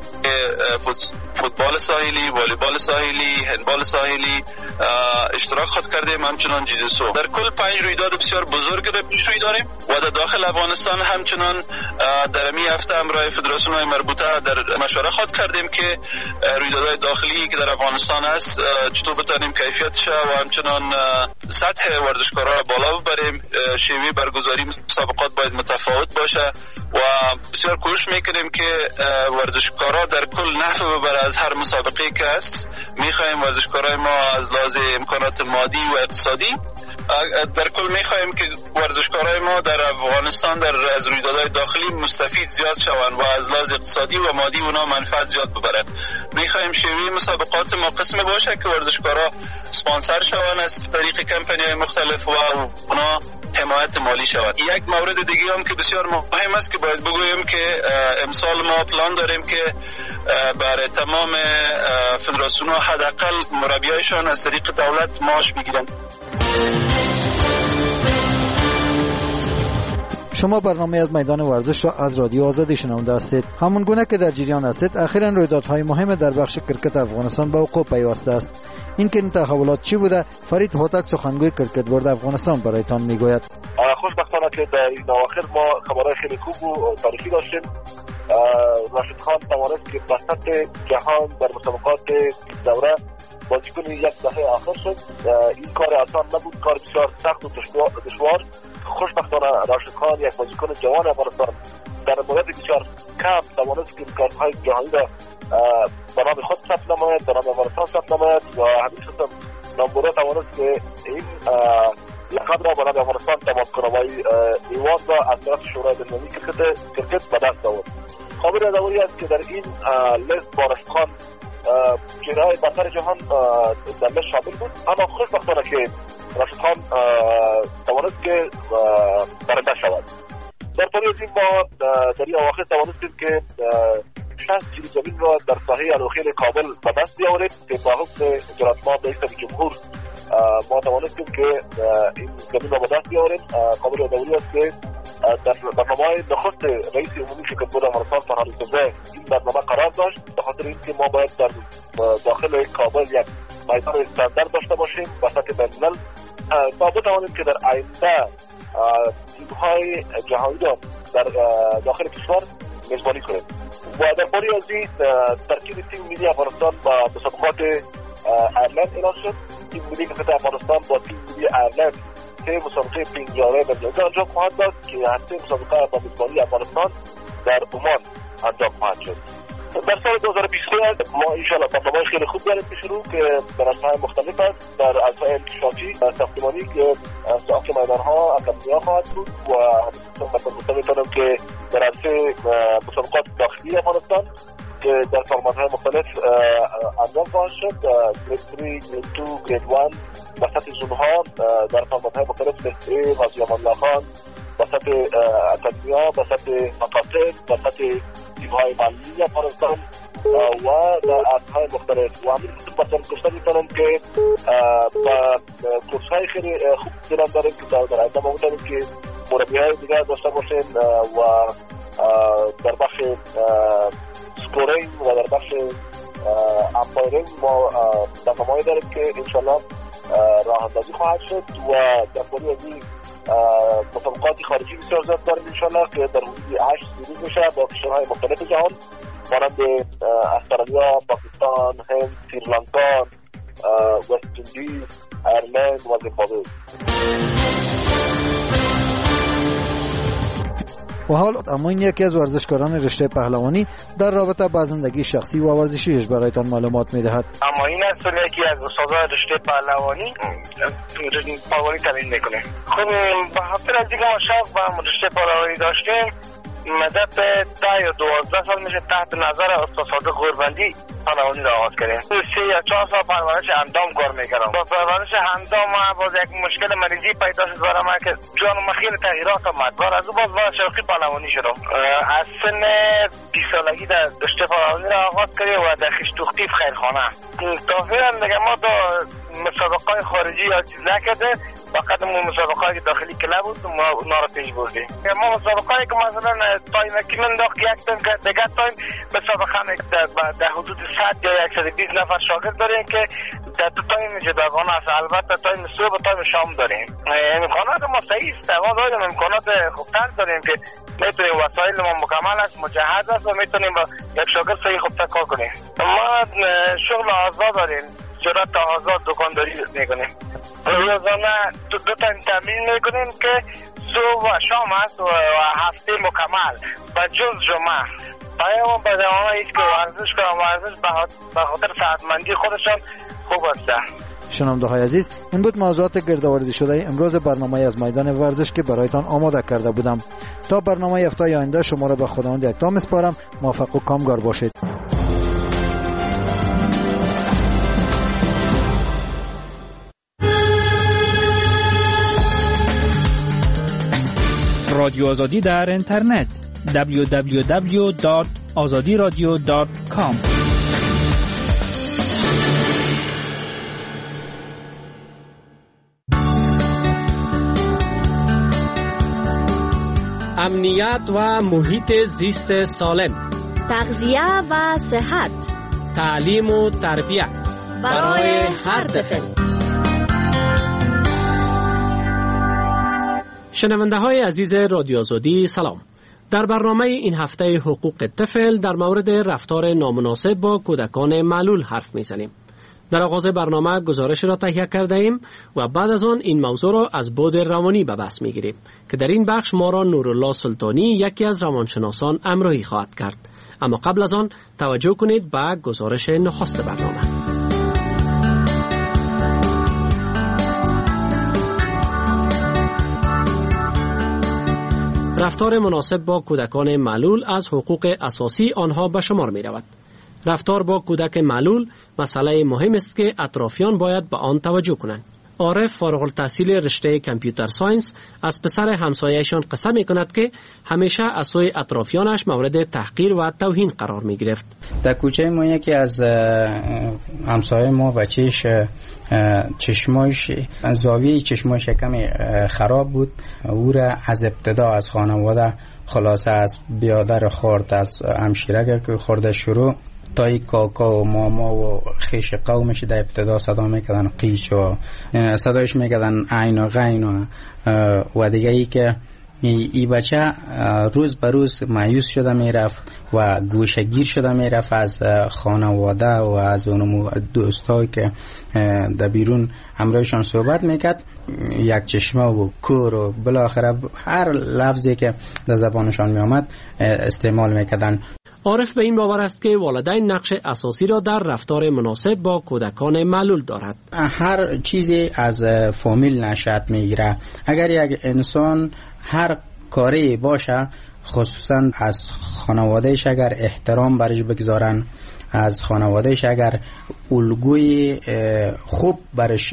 فوتبال ساحلی، والیبال ساحلی، هندبال ساحلی اشتراک خود کردیم، همچنان جیدوسو. در کل 5 رویداد بسیار بزرگ را پیش روی داریم و در داخل افغانستان همچنان در می هفته همراه فدراسیون‌های مربوطه در مشوره خود کردیم که رویدادهای داخلی که در افغانستان است چطور بتونیم کیفیتش و همچنان سطح ورزشکارا را بالا ببریم. شیوه برگزاری مسابقات باید متفاوت باشه و بسیار کوشش میکنیم که ورزشکارا در کل نفع ببره از هر مسابقه که است. میخوایم ورزشکارای ما از لحاظ امکانات مادی و اقتصادی در کل میخوایم که ورزشکارای ما در افغانستان از رویدادهای داخلی مستفید زیاد شوند و از لحاظ اقتصادی و مادی اونا منفعت زیاد ببرن. میخوایم شیوه مسابقات ما قسم باشه که ورزشکارا اسپانسر شوند از طریق کمپانی‌های مختلف و اونا حمایت مالی شود. یک مورد دیگه هم که بسیار مهم است که باید بگویم که امسال ما پلان داریم که برای تمام فدراسیون‌ها حداقل مربیایشان از طریق دولت معاش بگیرن.
شما برنامه از میدان ورزش را از رادیو آزادی شنونده هستید. همون گونه که در جریان هستید اخیراً رویدادهای مهم در بخش کرکت افغانستان به وقوع پیوسته است. این که این تحولات چی بوده؟ فرید هوتک سخنگوی کرکت بورد افغانستان برایتان میگوید.
خوشبختانه که در این اواخر ما خبرهای خیلی خوب و تاریخی داشتیم. راشد خان توانست که به سطح جهان در مسابقات دوره بازیکن یک دهه آخر شد. این کار آسان نبود، کار بسیار سخت و دشوار. خوشبختانه راشد خان یک بازیکن جوان افغانستان در مدت بسیار کم توانست که کارهای جهانی را به نام خود ثبت نماید، به نام افغانستان ثبت نماید و همیشه نامبرده توانست که این لقب را به نام افغانستان تمام کنه و ایوان را از طرف شورای بین‌المللی کرکت به دست آورد. خبر ضروری است که در این لیست با راشد خان چهره‌های برتر جهان در لیست شامل بود، اما خوشبختانه که راشد خان توانست که برنده شود. در طوری از این ما در این اواخر توانستیم که 60 کیلو زمین را در ساحه الوخیل کابل به دست بیاوریم که با حکم جلالتمآب رئیس جمهور ما توانستیم که این زمین را به دست بیاوریم. خبر ضروری است که در برنامه نخست رئیس عمومی کرکت بورد افغانستان فرهاد یوسفزی این برنامه قرار داشت به خاطر اینکه ما باید در داخل کابل یک میدان استاندارد داشته باشیم به سطح بین‌الملل تا بتوانیم که در آینده تیم‌های جهانی را در داخل کشور میزبانی کنیم. و در باری از این ترکیب تیم ملی افغانستان با مسابقات ایرلند اعلان شد. تیم ملی کرکت افغانستان با تیم ملی ایرلند سه مسابقه پینگیاره بنجازه انجام خواهد داد که هر سه مسابقه با میزبانی افغانستان در عمان انجام خواهد شد. در سال 2021 ما انشالله برنامه خیلی خوب داریم پیش رو که در عرصه‌های مختلف است، در عرصه انکشافی، ساختمانی که ساخت میدان‌ها، اکادمی‌ها خواهد بود و مثلا می‌تونم که در عرصه مسابقات داخلی افغانستان که در فرمان‌های مختلف انجام خواهد شد، گرید 3، گرید 2، گرید 1 وسط زون‌ها در فرمان‌های مختلف مثل غازی امان الله خان، وسط اکادمی‌ها، وسط مکاتب، وسط تیم‌های محلی افغانستان و در عرصه‌های مختلف. و همین مثلا گفتن می‌تونم که با کورس‌های خیلی خوب پلان داریم که در آینده ما می‌تونیم که مربی‌های دیگر داشته باشیم و در بخش سکورینگ و در بخش امپایرینگ ما برنامه‌ای داریم که انشالله راه اندازی خواهد شد و در باری از این مسابقات خارجی بسیار زیاد داریم انشالله که در حدود 8 سیریز میشه با کشورهای مختلف جهان مانند استرالیا، پاکستان، هند، سریلانکا، وست اندیز، ایرلند و زیمبابوه.
و حال اما این یکی از ورزشکاران رشته پهلوانی در رابطه با زندگی شخصی و ورزشیش برایتان معلومات میدهد.
اما این است یکی از استادان رشته پهلوانی تمرین میکنه. خب به خاطر از اینکه ما شوق به رشته پهلوانی داشتیم مدت 10 یا 12 سال میشه تحت نظر استاد صادق غوربندی پهلوانی را آغاز کردیم. 3 یا 4 سال پرورش اندام کار میکردم. با پرورش اندام باز یک مشکل مریضی پیدا شد برام که جانم خیلی تغییرات آمد. بعد از اون باز شوقی پهلوانی شدم. از سن 20 سالگی در رشته پهلوانی را آغاز کردیم و در خشتوختی خیرخانه. تا فعلا دیگه ما تا مسابقات خارجی یا چیز نکرده، فقط مسابقات داخلی کلاب بود ما اونا را پیش بردیم. ما مسابقاتی که مثلا تایم کی منداخت یک تایم که دیگه تایم مسابقه در حدود 100 یا 120 نفر شاگرد داریم که در دو تایم جداگانه است. البته تایم صبح و تایم شام داریم. امکانات ما صحیح است. ما داریم امکانات خوبتر داریم که میتونیم وسایل ما مکمل است، مجهز است و میتونیم با یک شاگرد صحیح خوبتر کار کنیم. ما شغل آزاد داریم، جرات آزاد دکانداری میکنیم. روزانه دو تایم تمرین میکنیم که صبح و شام است و هفته مکمل و جز جمعه. پیام به زمان است که ورزش کنم، ورزش به خاطر صحتمندی خودشان خوب است.
شنونده های عزیز، این بود موضوعات گردآوری شده امروز برنامه از میدان ورزش که برایتان آماده کرده بودم. تا برنامه هفته آینده شما را به خداوند یکتا میسپارم. موفق و کامگار باشید.
رادیو آزادی در اینترنت www.azadiradio.com.
امنیت و محیط زیست سالم،
تغذیه و صحت،
تعلیم و تربیت
برای هر طفل.
شنونده های عزیز رادیو آزادی سلام. در برنامه این هفته حقوق طفل در مورد رفتار نامناسب با کودکان معلول حرف میزنیم. در آغاز برنامه گزارش را تهیه کرده ایم و بعد از آن این موضوع را از بعد روانی به بحث میگیریم که در این بخش ما را نورالله سلطانی یکی از روانشناسان همراهی خواهد کرد. اما قبل از آن توجه کنید به گزارش نخست برنامه. رفتار مناسب با کودکان معلول از حقوق اساسی آنها به شمار می رود. رفتار با کودک معلول مسئله مهم است که اطرافیان باید به آن توجه کنند. عارف فارغ التحصیل رشته کامپیوتر ساینس از پسر همسایه‌شان قصه می کند که همیشه از سوی اطرافیانش مورد تحقیر و توهین قرار می گرفت.
در کوچه ما یکی از همسایه ما بچه‌ش چشماش زاویه چشماش کمی خراب بود. او را از ابتدا از خانواده خلاصه از بیادر خورد، از همشیره که خورده شروع تای کاکا و ماما و خیش قومش در ابتدا صدا میکردن قیچ و صدایش میکردن عین و غین و دیگه ای که این بچه روز به روز مایوس شده میرفت و گوشه‌گیر شده میرفت از خانواده و از اون دوستایی که در بیرون همراهشان صحبت میکرد. یک چشمه و کور و بالاخره هر لفظی که در زبانشان میامد استعمال میکردن.
عارف به این باور است که والدین نقش اساسی را در رفتار مناسب با کودکان معلول دارد.
هر چیزی از فامیل نشأت میگیره. اگر یک انسان هر کاری باشه، خصوصا از خانوادهش اگر احترام برش بگذارن، از خانوادهش اگر الگوی خوب برش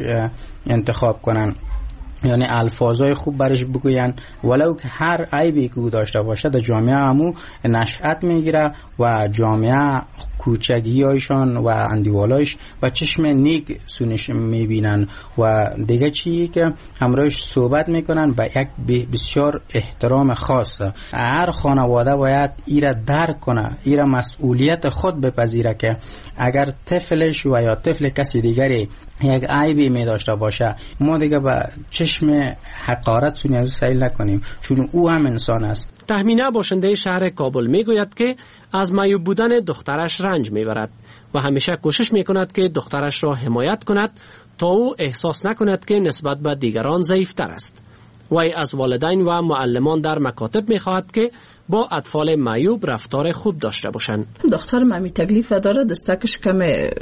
انتخاب کنن، یعنی الفاظای خوب برش بگوین، ولو که هر عیبی که داشته باشه در جامعه همو نشأت میگیره و جامعه کوچگیایشان و اندیوالایش و چشم نیک سونش میبینن و دیگه چیزی که همراهش صحبت میکنن با یک بسیار احترام خاص. هر خانواده باید ایره درک کنه، ایره مسئولیت خود بپذیره که اگر طفلش و یا طفل کسی دیگری یک عیبی می داشته باشه، ما دیگه با چشم حقارت سونی از سیل نکنیم، چون او هم انسان است.
تهمینه باشنده شهر کابل می گوید که از معیوب بودن دخترش رنج می برد و همیشه کوشش می کند که دخترش را حمایت کند تا او احساس نکند که نسبت به دیگران ضعیفتر است. وی از والدین و معلمان در مکاتب می خواهد که با اطفال معیوب رفتار خوب داشته باشند.
دخترم همی تکلیف داره، دستکش کم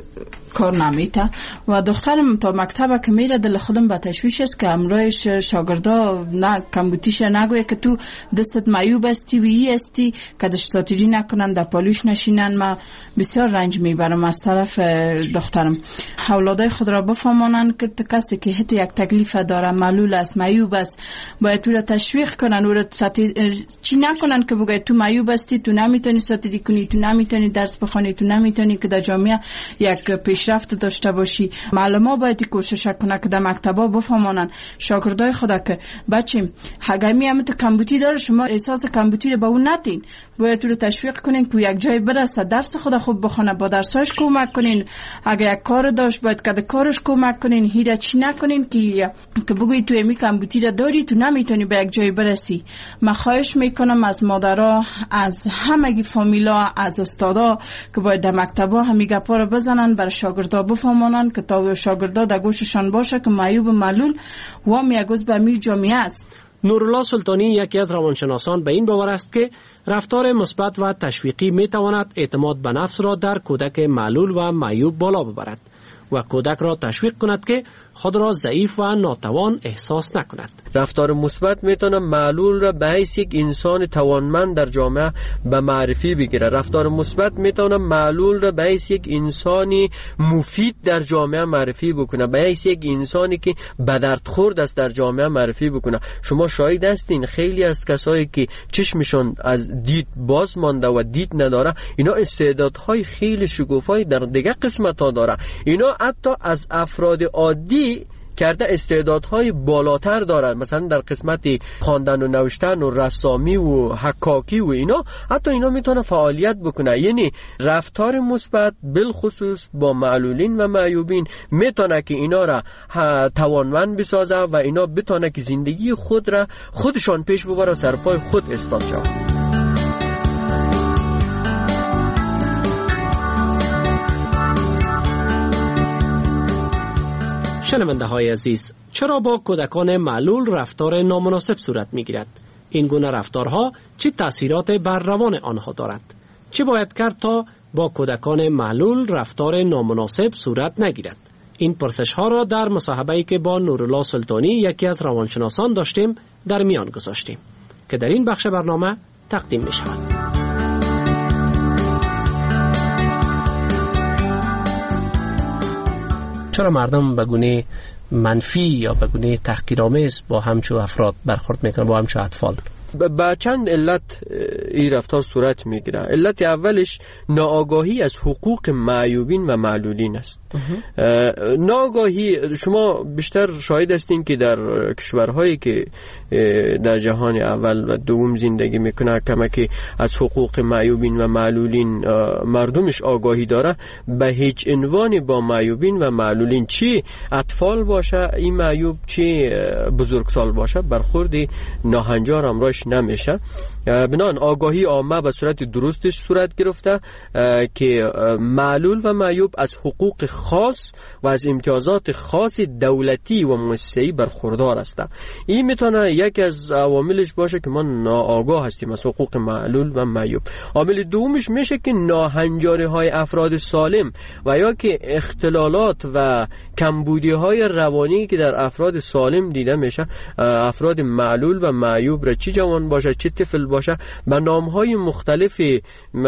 کار نمیته و دخترم تا مکتب که میره دل خودم به تشویش است که امروز شاگردا نه کمبوتیش نگویه که تو دستت معیوب استی و ای استی که دشتاتیری نکنن در پالوش نشینن. ما بسیار رنج میبرم از طرف دخترم. اولادای خود را بفهمانن که کسی که هیچ یک تکلیف داره، معلول است، معیوب است، باید او را تشویق کنن، او را چی نکنن که بگه تو معیوب هستی، تو نمیتونی ساتیری کنی، تو نمیتونی درس بخونی، تو نمیتونی که در جامعه یک پیشرفت داشته باشی. معلما باید کوشش کنه که در مکتبا بفهمانن شاگردای خدا که بچیم اگر میام تو کمبوتی داره، شما احساس کمبوتی رو به اون ندین، باید رو تشویق کنین که یک جای برسه، درس خدا خوب بخونه، با درساش کمک کنین. اگر یک کار داشت باید که کارش کمک کنین، هیچ چی نکنین که بگوی تو امی کمبوتی رو داری، تو نمیتونی به یک جای برسی. من خواهش میکنم از مادرها، از همگی فامیلا، از استادا که باید در مکتبا همین گپا رو بزنن، برای شاگردا بفهمانن که تا شاگردا در گوششان باشه که معیوب و معلول و میگوز به می جامعه است.
نورالله سلطانی یکی از روانشناسان به این باور است که رفتار مثبت و تشویقی می تواند اعتماد به نفس را در کودک معلول و معیوب بالا ببرد و کودک را تشویق کند که خود را ضعیف و ناتوان احساس نکند.
رفتار مثبت میتونه معلول را به حیث یک انسان توانمند در جامعه به معرفی بگیره. رفتار مثبت میتونه معلول را به حیث یک انسانی مفید در جامعه معرفی بکنه، به حیث یک انسانی که به درد خورد است در جامعه معرفی بکنه. شما شاهد هستین خیلی از کسایی که چشمشون از دید باز مانده و دید نداره، اینا استعدادهای خیلی شگوفایی در دیگه قسمت‌ها داره. اینا حتی از افراد عادی کرده استعدادهای بالاتر دارد، مثلا در قسمت خواندن و نوشتن و رسامی و حکاکی و اینا، حتی اینا میتونه فعالیت بکنه. یعنی رفتار مثبت بالخصوص با معلولین و معیوبین میتونه که اینا را توانمند بسازه و اینا بتونه که زندگی خود را خودشان پیش ببره، سرپای خود استاد شود.
شنونده های عزیز، چرا با کودکان معلول رفتار نامناسب صورت می گیرد؟ این گونه رفتارها چه تأثیرات بر روان آنها دارد؟ چه باید کرد تا با کودکان معلول رفتار نامناسب صورت نگیرد؟ این پرسش ها را در مصاحبه‌ای که با نورالله سلطانی یکی از روانشناسان داشتیم در میان گذاشتیم که در این بخش برنامه تقدیم می شود. چرا مردم به گونه منفی یا به گونه تحقیرآمیز با همچو افراد برخورد میکنن، با همچو اطفال؟
با چند علت این رفتار صورت میگیره. علت اولش ناآگاهی از حقوق معیوبین و معلولین است. ناآگاهی، شما بیشتر شاهد هستین که در کشورهایی که در جهان اول و دوم زندگی میکنه کمکی از حقوق معیوبین و معلولین مردمش آگاهی داره، به هیچ عنوان با معیوبین و معلولین، چی اطفال باشه این معیوب چی بزرگسال باشه، برخورد ناهنجار امراش نمیشه. بنابراین آگاهی عامه به صورت درستش صورت گرفته که معلول و معیوب از حقوق خاص و از امتیازات خاص دولتی و مؤسسه‌ای برخوردار هستند. این میتونه یکی از عواملش باشه که ما ناآگاه هستیم از حقوق معلول و معیوب. عامل دومش میشه که ناهنجاری های افراد سالم و یا که اختلالات و کمبودی های روانی که در افراد سالم دیده میشه، افراد معلول و معیوب را چه جوان باشه چه طفل باشه به نامهای مختلفی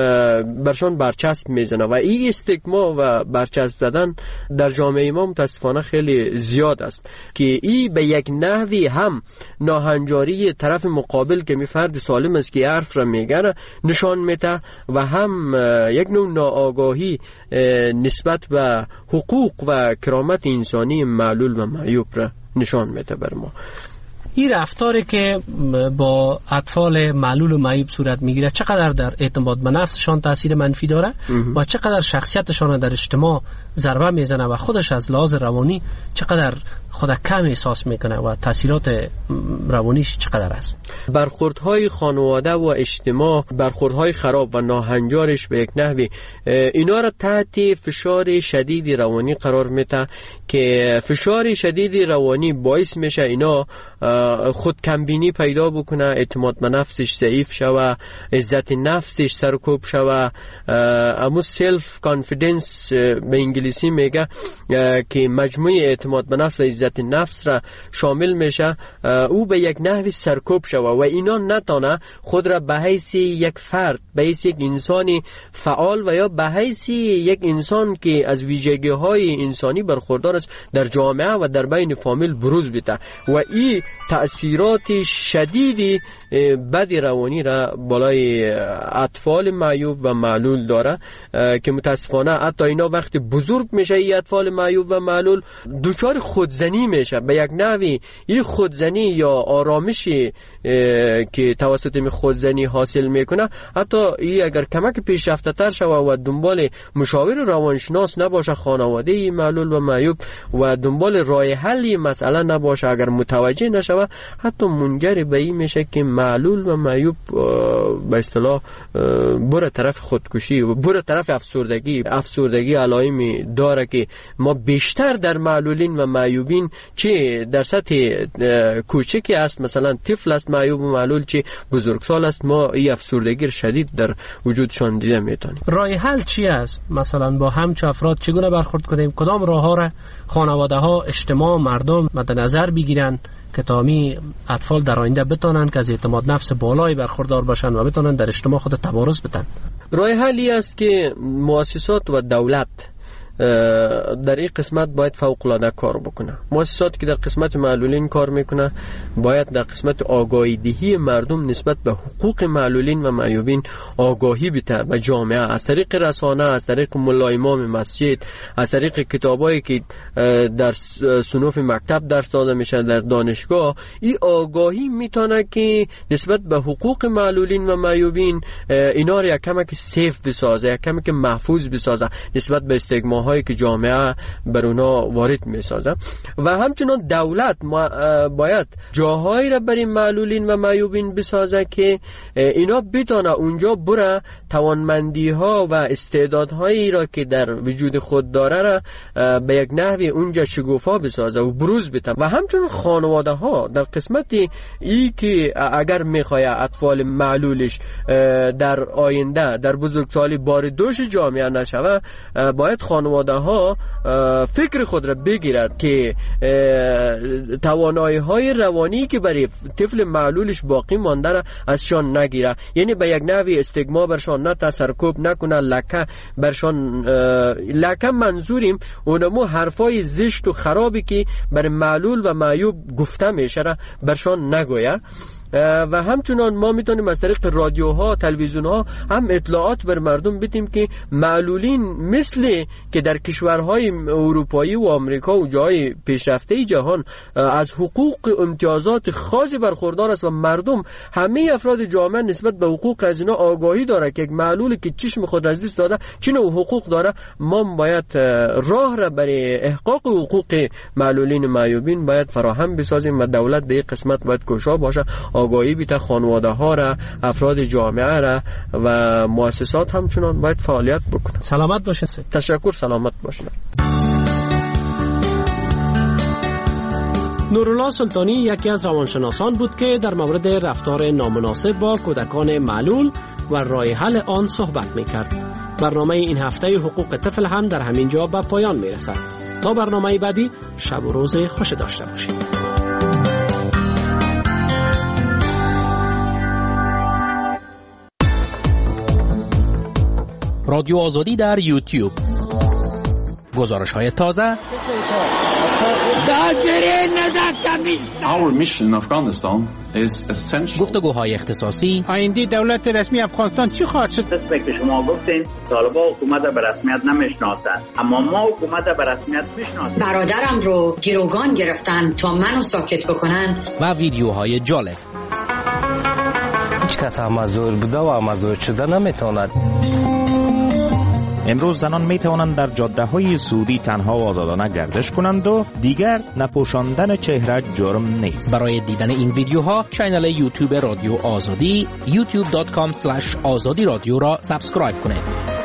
برشان برچسب میزنه و این استیگما و برچسب زدن در جامعه ما متاسفانه خیلی زیاد است که این به یک نحوی هم ناهنجاری طرف مقابل که می فرد سالم است که حرف را میگه نشان میده و هم یک نوع ناآگاهی نسبت به حقوق و کرامت انسانی معلول و معیوب را نشان میده بر ما.
این رفتاری که با اطفال معلول و معیوب صورت میگیره چقدر در اعتماد به نفسشان تاثیر منفی داره و چقدر شخصیتشان در اجتماع ضربه میزنه و خودش از لحاظ روانی چقدر خود کم احساس میکنه و تاثیرات روانیش چقدر است.
برخوردهای خانواده و اجتماع، برخوردهای خراب و ناهنجارش به یک نحوی اینا را تحت فشار شدید روانی قرار میده که فشار شدید روانی باعث میشه اینا خود کمبینی پیدا بکنه، اعتماد به نفسش ضعیف شوه، عزت نفسش سرکوب شوه، امو سلف کانفیدنس به انگلیسی میگه که مجموعه اعتماد به نفس و عزت نفس را شامل میشه، او به یک نحوی سرکوب شوه و اینا نتانه خود را به حیث یک فرد، به حیث یک انسانی فعال و یا به حیث یک انسان که از ویژگی های انسانی برخوردار است در جامعه و در بین فامیل بروز بده و این تأثیرات شدیدی بد روانی را بالای اطفال معیوب و معلول داره که متاسفانه حتی اینا وقتی بزرگ میشه این اطفال معیوب و معلول دچار خودزنی میشه. به یک نحوی این خودزنی یا آرامشی که توسط می خودزنی حاصل میکنه، حتی این اگر کمک پیشرفته تر شوه و دنبال مشاور روانشناس نباشه خانواده معلول و معیوب و دنبال راه حلی مسئله نباشه، اگر متوجه نشوه، حتی منجر به این میشه که معلول و معیوب به اصطلاح بره طرف خودکشی و بره طرف افسردگی علائمی داره که ما بیشتر در معلولین و معیوبین چه در سطح کوچکی است، مثلا طفل است معیوب و معلول، چه بزرگسال است، ما این افسردگی شدید در وجودشان دیده میتونیم.
راه حل چی است؟ مثلا با همچه افراد چگونه برخورد کنیم؟ کدام راه ها را خانواده ها، اجتماع، مردم مد نظر بگیرن که تامی اطفال در آینده بتونن که از اعتماد نفس بالایی برخوردار باشن و بتونن در اجتماع خود تبارز بدن؟
راه حلی است که مؤسسات و دولت در این قسمت باید فوق العاده کار بکنه. مؤسساتی که در قسمت معلولین کار میکنه باید در قسمت آگاهی دهی مردم نسبت به حقوق معلولین و معیوبین آگاهی بده به جامعه، از طریق رسانه، از طریق ملا امام مسجد، از طریق کتابایی که در صنوف مکتب درس داده میشه در دانشگاه. این آگاهی میتونه که نسبت به حقوق معلولین و معیوبین اینا رو یک کمک سیف بسازه، یک کمک محفوظ بسازه نسبت به استیگما هایی که جامعه بر اونا وارد میسازه. و همچنان دولت باید جاهایی را برای معلولین و معیوبین بسازه که اینا بتونه اونجا بره توانمندی ها و استعدادهایی را که در وجود خود داره را به یک نحوی اونجا شگوفا بسازه و بروز بده. و همچنان خانواده ها در قسمت ای که اگر میخواه اطفال معلولش در آینده در بزرگسالی بار دوش جامعه نشوه، باید خانواده ها فکر خود را بگیرد که توانایی های روانی که برای طفل معلولش باقی مانده را ازشان نگیره، یعنی به یک نحوی استیگما برشان نه تسرکوب نکنه، لکه برشان لکه منظوریم اونمو حرفای زشت و خرابی که برای معلول و معیوب گفته میشه را برشان نگویه. و همچنان ما میتونیم از طریق رادیوها، تلویزیونها هم اطلاعات بر مردم بدیم که معلولین مثل که در کشورهای اروپایی و آمریکا و جای پیشرفته جهان از حقوق امتیازات خاصی برخوردار است و مردم همه افراد جامعه نسبت به حقوق از اینا آگاهی داره که یک معلول که چشم خود از دست داده چه نوع حقوق داره. ما باید راه را برای احقاق حقوق معلولین معیوبین باید فراهم بسازیم و دولت به این قسمت باید کوشا باشه، آگاهی بیته خانواده ها را، افراد جامعه را و مؤسسات همچنان باید فعالیت بکنه.
سلامت باشه.
تشکر، سلامت باشه.
نورالله سلطانی یکی از روانشناسان بود که در مورد رفتار نامناسب با کودکان معلول و راه حل آن صحبت می‌کرد. برنامه این هفته حقوق طفل هم در همین جا به پایان میرسد. تا برنامه بعدی شب و روز خوش داشته باشید.
رادیو آزادی در یوتیوب. گزارش‌های تازه.
Our mission in Afghanistan is essential.
گفتگوهای اختصاصی.
آینده دولت رسمی افغانستان چی خواهد شد؟
طبق که شما گفتین طالبان حکومت به رسمیت نمیشناسند، اما ما حکومت به رسمیت میشناسیم.
برادرم رو گروگان گرفتن تا منو ساکت بکنن.
و ویدیوهای جالب.
هیچ کس مزور بوده و مزور شده نمیتواند.
امروز زنان می توانند در جاده‌های سعودی تنها و آزادانه گردش کنند و دیگر نپوشاندن چهره جرم نیست.
برای دیدن این ویدیوها کانال یوتیوب رادیو آزادی youtube.com/azadi radio را سابسکرایب کنید.